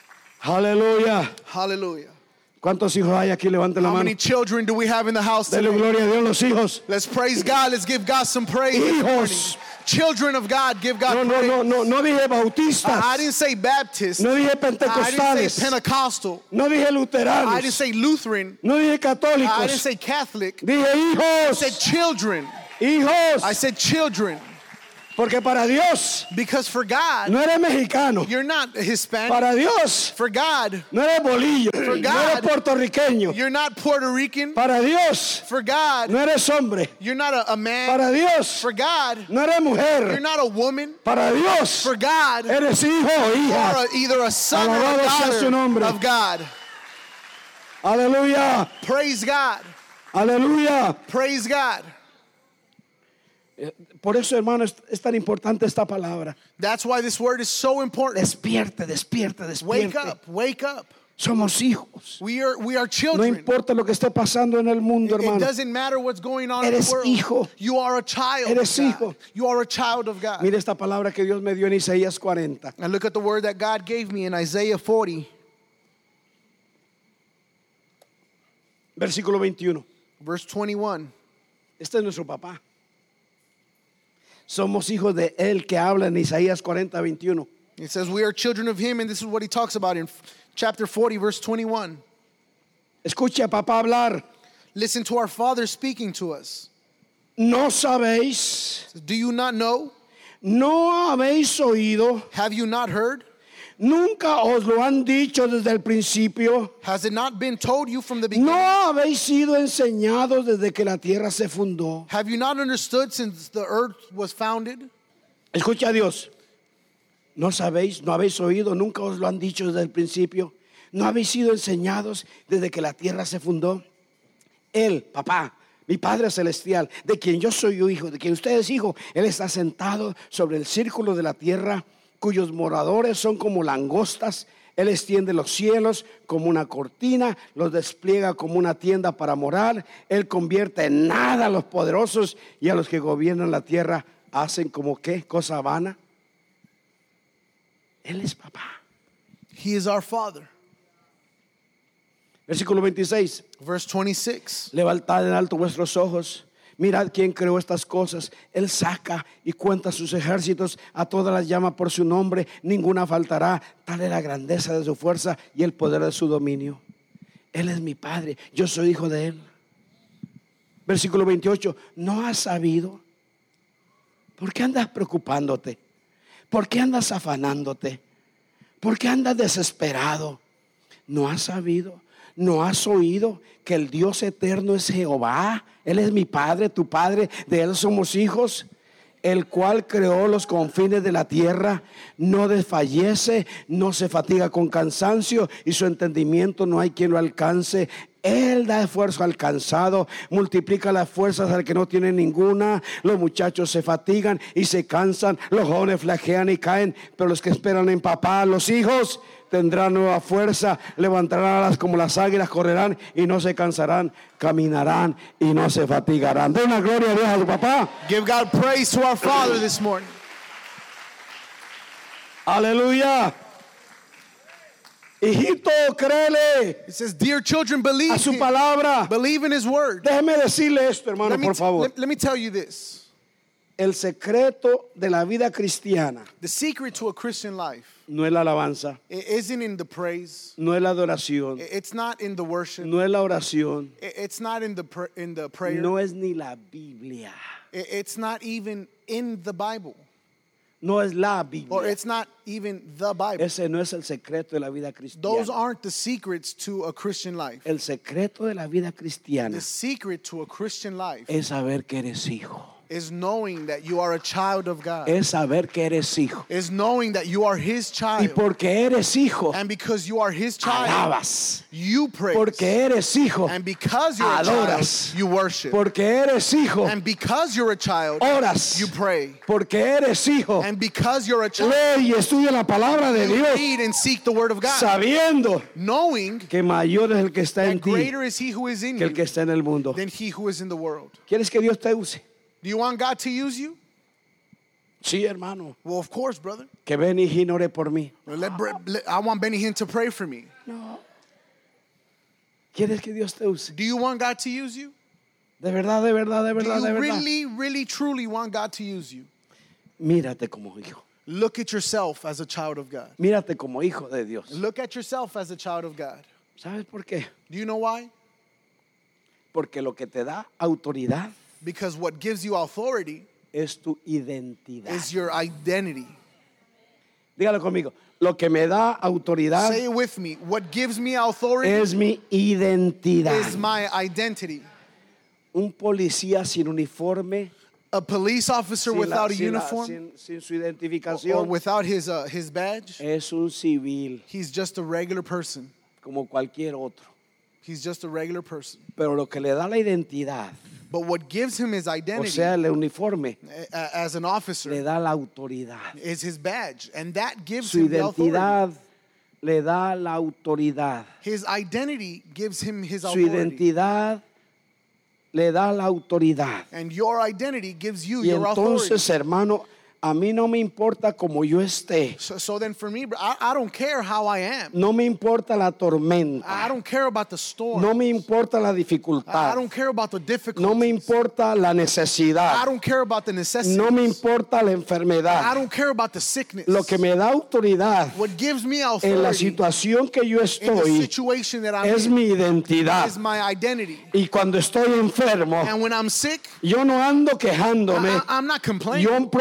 aleluya. Hallelujah. ¿Cuántos hijos hay aquí? Levanten la How mano. many children do we have in the house Dele today? gloria a Dios los hijos. Let's praise God. Let's give God some praise this morning. Hijos. Children of God, give God No, no, praise. no, no, no dije I, I bautistas. didn't say Baptist. No dije I didn't pentecostales. say Pentecostal. No dije I didn't luteranos. say Lutheran. No dije I didn't católicos. say Catholic. Dije I said hijos. children. Hijos. I said children. Porque para Dios Because for God, no eres mexicano. you're not Hispanic. Para Dios For God, no eres bolillo. No eres God, puertorriqueño. you're not Puerto Rican. Para Dios For God, no eres hombre. you're not a, a man. Para Dios For God, no eres you're mujer. not a woman. Para Dios For God, eres hijo o you hija. are a- either a son or a Alabado sea su daughter nombre. of God. Aleluya. Praise God. Aleluya. Praise God. Por eso, hermano, es, es tan importante esta palabra. That's why this word is so important. Despierte, despierte, Wake despierte. up, wake up. Somos hijos. We are we are No children. importa lo que esté pasando en el mundo, It hermano. doesn't matter what's going on in Eres the world. hijo. You are a child Eres of hijo. God. You are a child of God. Mire esta palabra que Dios me dio en Isaías cuarenta. And look at the word that God gave me in Isaiah forty, Versículo veintiuno. verse twenty-one. Este es nuestro papá. Somos hijos de él que habla en Isaías cuarenta, veintiuno. It says we are children of him, and this is what he talks about in chapter forty, verse twenty-one. Escuche a papá hablar. Listen to our Father speaking to us. ¿No sabéis? Do you not know? ¿No habéis oído? Have you not heard? ¿Nunca os lo han dicho desde el principio? Has it not been told you from the beginning? ¿No habéis sido enseñados desde que la tierra se fundó? Have you not understood since the earth was founded? Escucha a Dios. ¿No sabéis, no habéis oído, nunca os lo han dicho desde el principio? ¿No habéis sido enseñados desde que la tierra se fundó? Él, papá, mi Padre Celestial, de quien yo soy hijo, de quien usted es hijo, Él está sentado sobre el círculo de la tierra, cuyos moradores son como langostas. Él extiende los cielos como una cortina, los despliega como una tienda para morar. Él convierte en nada a los poderosos y a los que gobiernan la tierra hacen como qué, cosa vana. Él es papá. He is our Father. Versículo veintiséis. Verse twenty-six. Levantad en alto vuestros ojos. Mirad quién creó estas cosas. Él saca y cuenta sus ejércitos. A todas las llama por su nombre. Ninguna faltará. Tal es la grandeza de su fuerza y el poder de su dominio. Él es mi Padre. Yo soy hijo de Él. Versículo veintiocho. ¿No has sabido? ¿Por qué andas preocupándote? ¿Por qué andas afanándote? ¿Por qué andas desesperado? ¿No has sabido? ¿No has oído que el Dios eterno es Jehová? Él es mi Padre, tu Padre, de Él somos hijos. El cual creó los confines de la tierra, no desfallece, no se fatiga con cansancio y su entendimiento no hay quien lo alcance. Él da esfuerzo al cansado, multiplica las fuerzas al que no tiene ninguna. Los muchachos se fatigan y se cansan, los jóvenes flaquean y caen, pero los que esperan en papá, los hijos, tendrán nueva fuerza, levantarán alas como las águilas, correrán y no se cansarán, caminarán y no se fatigarán. Den una gloria a Dios a su papá. Give God praise to our Father this morning. Aleluya. Hijito, créele It says, dear children, believe a su him. palabra. Believe in his word. Déjeme decirle esto, hermano, Let me, por favor. let, let me tell you this. El secreto de la vida cristiana The secret to a Christian life, no es la alabanza, it isn't in the praise. no es la adoración, It's not in the worship. no es la oración, It's not in the pr- in the prayer. no es ni la Biblia, It's not even in the Bible. no es la Or Biblia. it's not even the Bible. Ese no es el secreto de la vida Those cristiana. aren't the secrets to a Christian life. El secreto de la vida cristiana The secret to a Christian life es saber que eres hijo, is knowing that you are a child of God. es saber que eres hijo. Is knowing that you are his Y child. porque eres hijo, And because you are his child, alabas. you praise. Porque eres hijo, And because you're a adoras. child, you worship. Porque eres hijo, And because you're a child, oras. you pray. Porque eres hijo, And because you're a child, lee y estudia la palabra de you Dios, read and seek the word of God, sabiendo knowing que mayor es el que está en that ti greater is he who is in que el que you está en el mundo. than he who is in the world. ¿Quieres que Dios te use? Do you want God to use you? Sí, hermano. Well, of course, brother. Que Benny Hinn ore por mí. Well, let, let- I want Benny Hinn to pray for me. No. ¿Quieres que Dios te use? Do you want God to use you? De verdad, de verdad, de Do verdad, de you verdad. really, really, truly want God to use you? Mírate como hijo. Look at yourself as a child of God. Mírate como hijo de Dios. Look at yourself as a child of God. ¿Sabes por qué? Do you know why? Porque lo que te da autoridad Because what gives you authority es tu identidad. is your identity. Dígalo conmigo. Lo que me da autoridad Say it with me. What gives me authority es mi identidad. is my identity. Un policía sin uniforme, A police officer sin, la- without a sin la- uniform sin- sin su or identificación, without his uh, his badge, es un civil he's just a regular person. como cualquier otro. He's just a regular person. Pero lo que le da la identidad, But what gives him his o identity sea, el uniforme, a- as an officer le da la autoridad. is his badge, and that gives Su him the authority. identidad le da la autoridad. His identity gives him his Su authority, identidad le da la autoridad. and your identity gives you Y your authority. entonces, hermano, a mí no me importa como yo esté. So, so then for me, bro, I, I don't care how I am. No me importa la I tormenta. don't care about the storm. No me importa la I dificultad. don't care about the difficulties. No me importa la I necesidad. don't care about the necessities. No me importa la I enfermedad. don't care about the sickness. Lo que me da autoridad What gives me en la authority situación que yo in the estoy situation that I'm es in mi identidad. is my identity. Y cuando estoy enfermo, And when I'm sick, yo no ando quejándome. I, I, I'm not complaining. Yo proclamo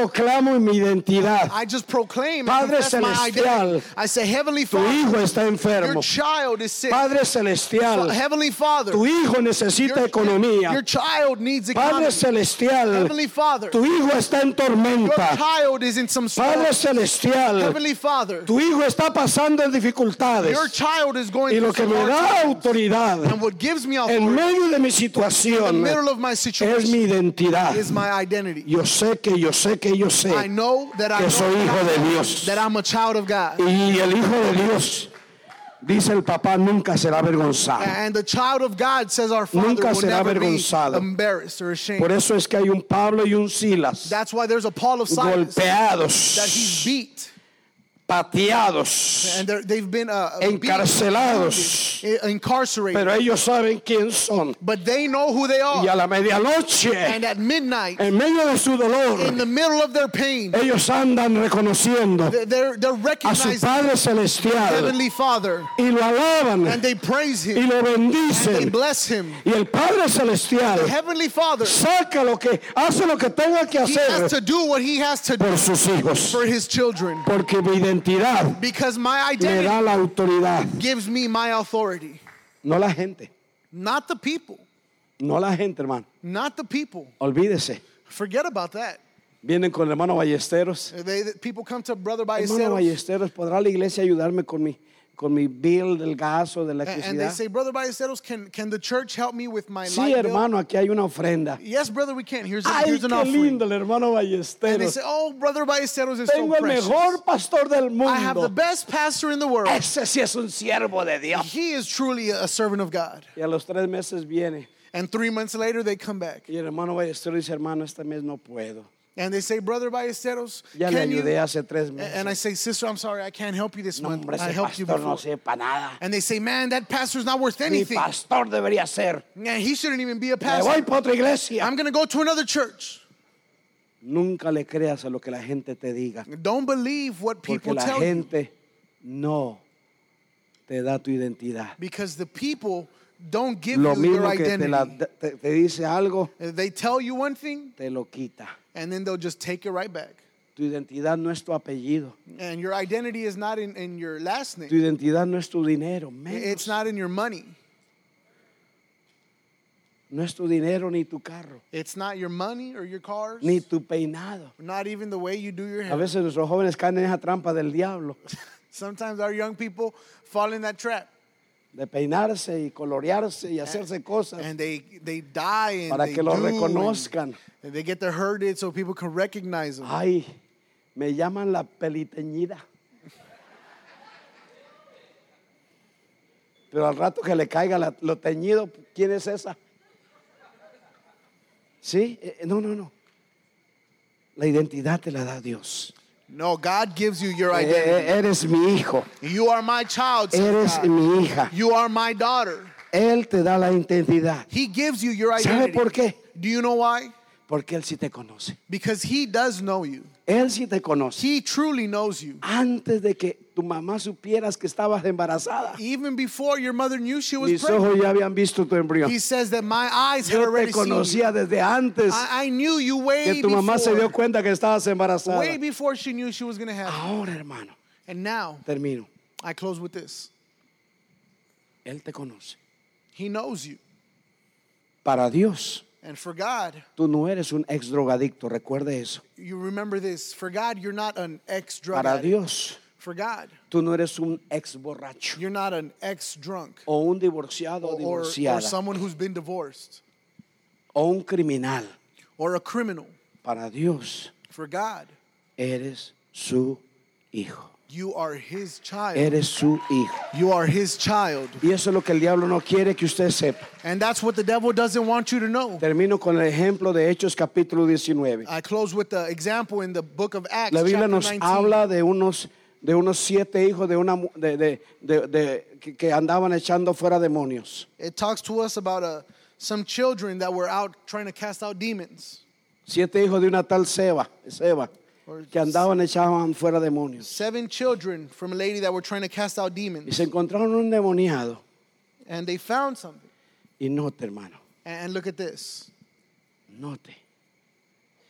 proclamo mi identidad. I just proclaim and Padre confess my celestial, identity. I say, Heavenly Tu Father, hijo está enfermo. your child is sick. Padre celestial, Heavenly Father, tu hijo necesita your, economía. your child needs economy. Padre celestial, Heavenly Father, tu hijo está en your tormenta. child is in some Padre storm. celestial, Heavenly Father, tu hijo está pasando en dificultades. your child is going Y through lo que some me hard da times. autoridad And what gives me en authority medio de mi in the situación middle of my es situation mi identidad. is my identity. Yo sé que yo sé que yo sé I know that I que know soy that, hijo de I, Dios. that I'm a child of God. Y el hijo de Dios, dice el papá, nunca será avergonzado. And the child of God, says our Father, Nunca will será never be avergonzado. embarrassed or ashamed. Por eso es que hay un Pablo y un Silas That's why there's a Paul of Silas that golpeados, he's beat. pateados, And they're- they've been uh, beat, encarcelados. wounded, incarcerated. Pero ellos saben quién son. But they know who they Y are. a la medianoche, And at midnight, en medio de su dolor, in the middle of their pain, ellos andan reconociendo they're, they're a su recognizing Padre Celestial Heavenly Father. y lo alaban And they praise y Him. lo And they bendicen. bless Him. Y el Padre Celestial Heavenly Father, saca lo que hace lo que tenga que He has hacer to do what He has to do por sus hijos. for His children. Porque mi identidad Because my me identity da la autoridad. gives me my authority. No la gente. Not the people. No la gente, hermano. Not the people. Olvídese. Forget about that. Vienen con el hermano Ballesteros. They, the people come to Brother Hermano Ballesteros Ballesteros, ¿podrá la iglesia ayudarme con mi, con mi bill del gas o de la and, and they electricidad? say, Brother Ballesteros, can, can the church help me with my Sí, light bill? hermano, aquí hay una ofrenda. Yes, brother, we can. Here's, a, Ay, here's an qué offering. lindo el hermano And they Ballesteros. say, oh, Brother Ballesteros is Tengo so el precious. mejor pastor del I have the mundo. best pastor in the world. Ese sí es un siervo de Dios. He is truly a servant of God. Y a los tres meses viene. And three months later, they come back. Y el hermano Ballesteros dice, hermano, este mes no puedo. And they say, Brother Ballesteros, Ya le can you? ayudé hace tres meses. And I say, sister, I'm sorry, I can't help you this No, month. hombre, I ese helped you pastor before. no sepa nada. And they say, man, that pastor's not worth Mi anything. pastor debería ser. Man, he shouldn't even be a Me pastor. voy para otra iglesia. I'm going to go to another church. Nunca le creas a lo que la gente te diga. Don't believe what Porque people la tell you. gente no te da tu identidad. Because the people don't give Lo you your mismo que te, identity. la- te- te dice algo, They tell you one thing, te lo quita. and then they'll just take it right back. Tu identidad no es tu apellido. And your identity is not in, in your last Tu name. identidad no es tu dinero. It's Menos. not in your money. No es tu dinero ni tu carro. It's not your money or your cars. Ni tu peinado. Not even the way you do your A hair. veces nuestros jóvenes caen en esa trampa del diablo. Sometimes our young people fall in that trap. De peinarse y colorearse y hacerse cosas And they, they die and para they que los do, reconozcan. and they get their herded so people can recognize them. Ay, me llaman la peliteñida. Pero al rato que le caiga la- lo teñido, ¿quién es esa? Sí, eh, no, no, no. La identidad te la da Dios. No, God gives you your Eh, identity. eh, eres mi hijo, You are my child, says eres God. mi hija. You are my daughter. Él te da la identidad. He gives you your ¿Sabe identity. por qué? Do you know why? Porque Él sí te conoce. Because He does know you. Él sí te conoce. He truly knows you. Antes de que tu mamá supieras que estabas embarazada, Even before your mother knew she was mis pregnant. ojos ya habían visto tu embrión. He says that my eyes had Yo te already seen you. conocía desde antes I, I knew you way que tu mamá se dio before. cuenta que estabas embarazada. Way before she knew she was going to have you. Ahora, hermano, And now, termino. I close with this. Él te conoce. He knows you. Para Dios, And for God, tú no eres un ex drogadicto, recuerde eso. you remember this. For God, you're not an ex-drug Para addict. Dios, For God, tú no eres un ex borracho you're not an ex-drunk. o un divorciado o Or, or divorciada someone who's been divorced. o un criminal. Or a criminal. Para Dios, For God, eres su hijo. you are His child. Eres su hijo. You are His child. Y eso es lo que el diablo no quiere que usted sepa. And that's what the devil doesn't want you to know. Termino con el ejemplo de Hechos capítulo diecinueve. I close with the example in the book of Acts, La Biblia chapter nos nineteen. habla de unos, de unos siete hijos de una, mu- de, de, de, de- que, que andaban echando fuera demonios. It talks to us about uh, some children that were out trying to cast out demons. Siete hijos de una tal Seba, Seba Or que andaban echaban fuera demonios. seven children from a lady that were trying to cast out Y demons. se encontraron un demoniado. And they found something. Y note, hermano, And look at this. note.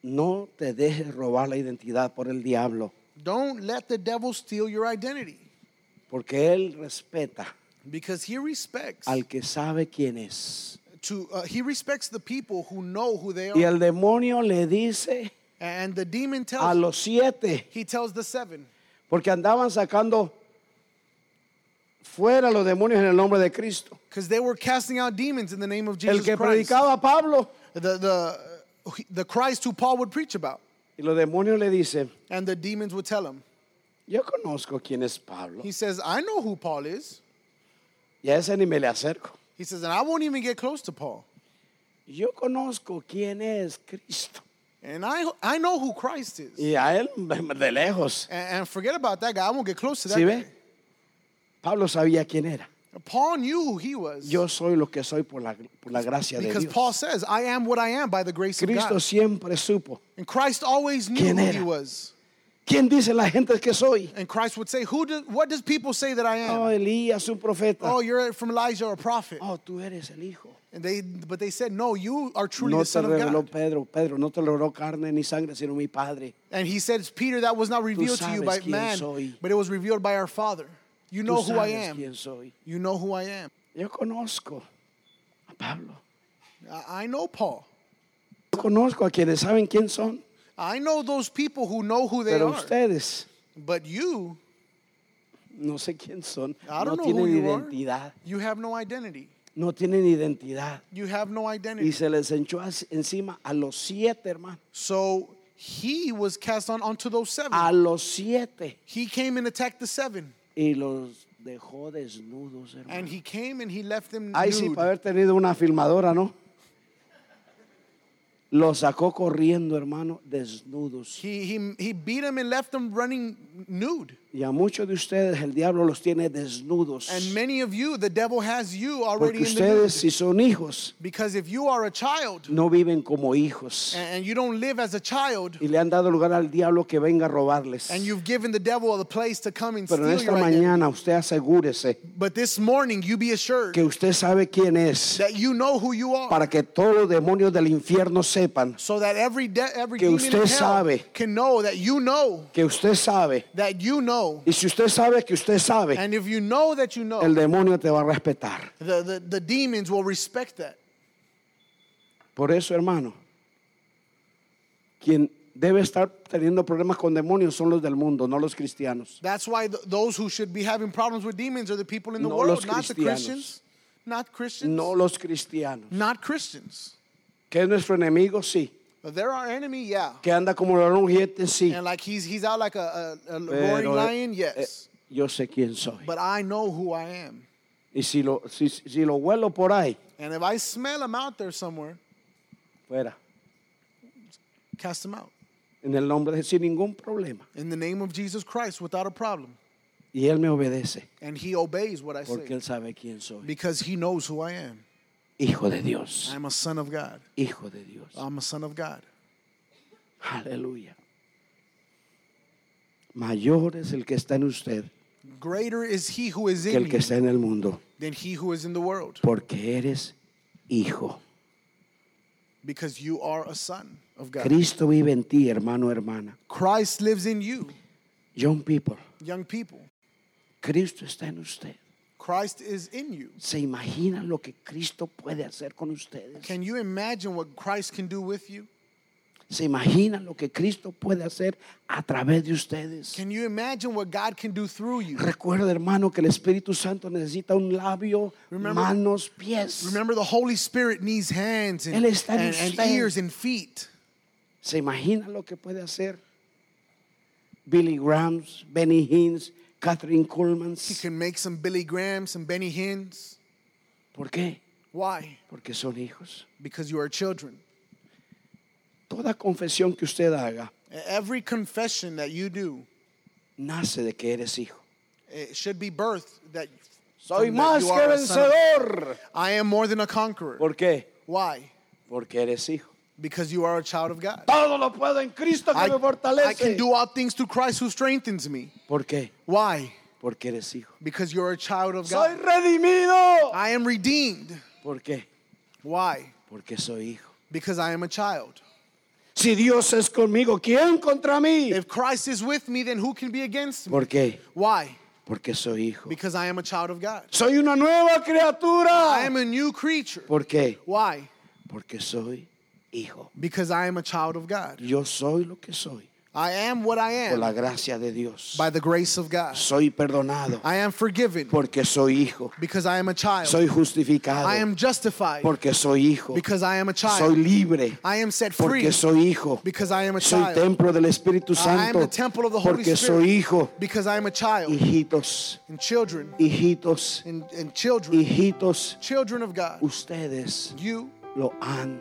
No te dejes robar la identidad por el diablo, Don't let the devil steal your identity, porque él respeta because he respects al que sabe quién es. to uh, he respects the people who know who they Y are. el demonio le dice And the demon tells a los siete, he tells the seven, porque andaban sacando fuera los demonios en el nombre de Cristo. because they were casting out demons in the name of Jesus El que Christ. predicaba a Pablo, The the the Christ who Paul would preach about, y los demonios le dicen, and the demons would tell him. yo conozco quién es Pablo, He says, I know who Paul is. y a ese ni me le acerco. He says, and I won't even get close to Paul. Yo conozco quién es Cristo, And I I know who Christ is. y a él de lejos. And, and forget about that guy. I won't get close to that ¿Sí guy. ve? Pablo sabía quién era. Paul knew who he was. Yo soy lo que soy por la, por la gracia de Because Dios. Paul says, I am what I am by the grace of Cristo God. siempre supo. And Christ always knew ¿Quién who era? he was. ¿Quién dice la gente que soy? And Christ would say, "Who do, what does people say that I am? Oh, Elías, un profeta. Oh, you're from Elijah or a prophet." Oh, tú eres el hijo. And they, but they said, "No, you are truly No the te Son of reveló God." Pedro. Pedro, no te lo reveló carne ni sangre, sino mi Padre. And he said, "Peter, that was not revealed to you sabes by quién man, soy. but it was revealed by our Father. You know Tú who I sabes am. quién soy. You know who I am." Yo conozco a Pablo. I, I know Paul. Yo conozco a quienes saben quién son. I know those people who know who they Pero are. ustedes But you, no sé quién son. I No don't know who tienen you are. identidad. You have no identity. No tienen identidad. You have no Y identity. se les echó as- encima a los siete, hermano. So he was cast on onto those seven. A los siete. He came and attacked the seven. Y los dejó desnudos, And hermano. he came and he left them Ay, sí, nude. para haber tenido una filmadora, ¿no? Los sacó corriendo, hermano, desnudos. He, he, he beat them and left them running nude. Y a muchos de ustedes el diablo los tiene desnudos. And many of you, the devil has you already Porque in the nude. ustedes, si son hijos, Because if you are a child no viven como hijos. and, and you don't live as a child, Y le han dado lugar al diablo que venga a robarles. and you've given the devil the place to come and Pero en steal esta your identity. mañana usted asegúrese But this morning, you be assured que usted sabe quién es. that you know who you are. Para que todos los demonios del infierno sepan So that every de- every que demon in usted hell sabe. can know that you know que usted sabe. that you know. Y si usted sabe que usted sabe, And if you know that you know, el demonio te va a respetar. the, the, the demons will respect that. Por eso, hermano, quien debe estar teniendo problemas con demonios son los del mundo, no los cristianos. That's why th- those who should be having problems with demons are the people in the No world, los not the cristianos. Christians. Not Christians. No los cristianos. Not Christians. Que es nuestro enemigo, sí. But they're our enemy, yeah. Que anda como león rugiente, sí. And like he's he's out like a, a, a roaring Pero, lion, eh, yes. Yo sé quién soy. But I know who I am. Y si lo, si, si lo huelo por ahí, And if I smell him out there somewhere, fuera. cast him out. En el nombre de sin ningún problema. In the name of Jesus Christ, without a problem. Y él me obedece. And he obeys what I Porque say. él sabe quién soy. Because he knows who I am. Hijo de Dios. I'm a son of God. Hijo de Dios. I'm a son of God. Aleluya. Mayor es el que está en usted Greater is he who is que in el que you está en el mundo. than he who is in the world. Porque eres hijo. Because you are a son of God. Cristo vive en ti, hermano, hermana. Christ lives in you, Young people, young people. Cristo está en usted. Christ is in you. ¿Se imaginan lo que Cristo puede hacer con ustedes? Can you imagine what Christ can do with you? ¿Se imaginan lo que Cristo puede hacer a través de ustedes? Can you imagine what God can do through you? Recuerda, hermano, que el Espíritu Santo necesita un labio, Remember- manos, pies. Remember, the Holy Spirit needs hands and, Él está en and, and usted. ears and feet. ¿Se imaginan lo que puede hacer Billy Graham, Benny Hinn, Catherine He Kuhlman? can make some Billy Graham, some Benny Hinn's. ¿Por qué? Why? Porque son hijos. Because you are children. Toda confesión que usted haga Every confession that you do, nace de que eres hijo. it should be birthed that, Soy from that más you que are a son of- vencedor. I am more than a conqueror. ¿Por qué? Why? Porque eres hijo. Because you are a child of God. Todo lo puedo en Cristo que I, me I fortalece. can do all things through Christ who strengthens me. ¿Por qué? Why? Porque eres hijo. Because you're a child of Soy God. redimido. I am redeemed. ¿Por qué? Why? Porque soy hijo. Because I am a child. Si Dios es conmigo, ¿quién contra mí? If Christ is with me, then who can be against me? ¿Por qué? Why? Porque soy hijo. Because I am a child of God. Soy una nueva criatura. I am a new creature. ¿Por qué? Why? Porque soy hijo. Because I am a child of God. Yo soy lo que soy I am what I por la am gracia de Dios. by the grace of God. Soy perdonado I am forgiven porque soy hijo. because I am a child. Soy justificado I am justified porque soy hijo. because I am a Soy child. libre I am set free porque soy hijo. because I am a Soy child. templo del Espíritu I am Santo the temple of the Holy porque Spirit soy hijo. because I am a child. Hijitos, And children, hijitos, and, and children, hijitos, children of God, ustedes you, lo han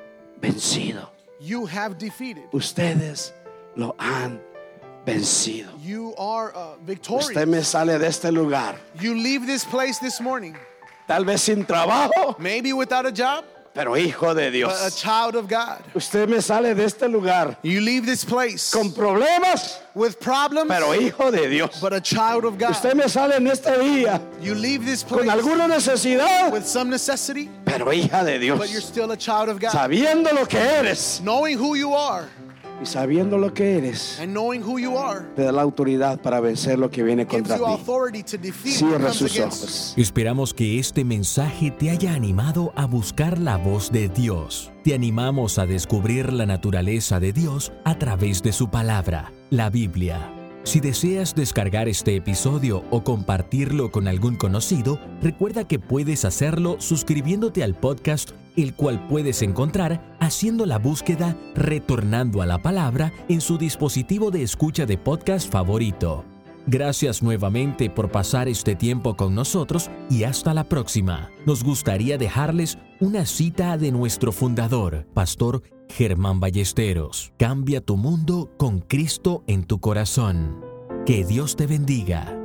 vencido. you have defeated. Ustedes lo han vencido. You are uh, victorious. Usted me sale de este lugar, You leave this place this morning, tal vez sin trabajo, maybe without a job, pero hijo de but a Dios. child of God. Usted me sale de este lugar You leave this place con problemas, with problems, pero hijo de Dios. but a child of God. Usted me sale en este día You leave this con place alguna necesidad, with some necessity, pero hija de but you're Dios. still a child of God. Sabiendo lo que eres Knowing who you are y sabiendo lo que eres, and knowing who you are te da la autoridad para vencer lo que viene gives contra you ti. authority to defeat what Cierra comes sus against you. ojos. Esperamos que este mensaje te haya animado a buscar la voz de Dios. Te animamos a descubrir la naturaleza de Dios a través de su palabra, la Biblia. Si deseas descargar este episodio o compartirlo con algún conocido, recuerda que puedes hacerlo suscribiéndote al podcast, el cual puedes encontrar haciendo la búsqueda Retornando a la Palabra en su dispositivo de escucha de podcast favorito. Gracias nuevamente por pasar este tiempo con nosotros y hasta la próxima. Nos gustaría dejarles una cita de nuestro fundador, Pastor Germán Ballesteros. Cambia tu mundo con Cristo en tu corazón. Que Dios te bendiga.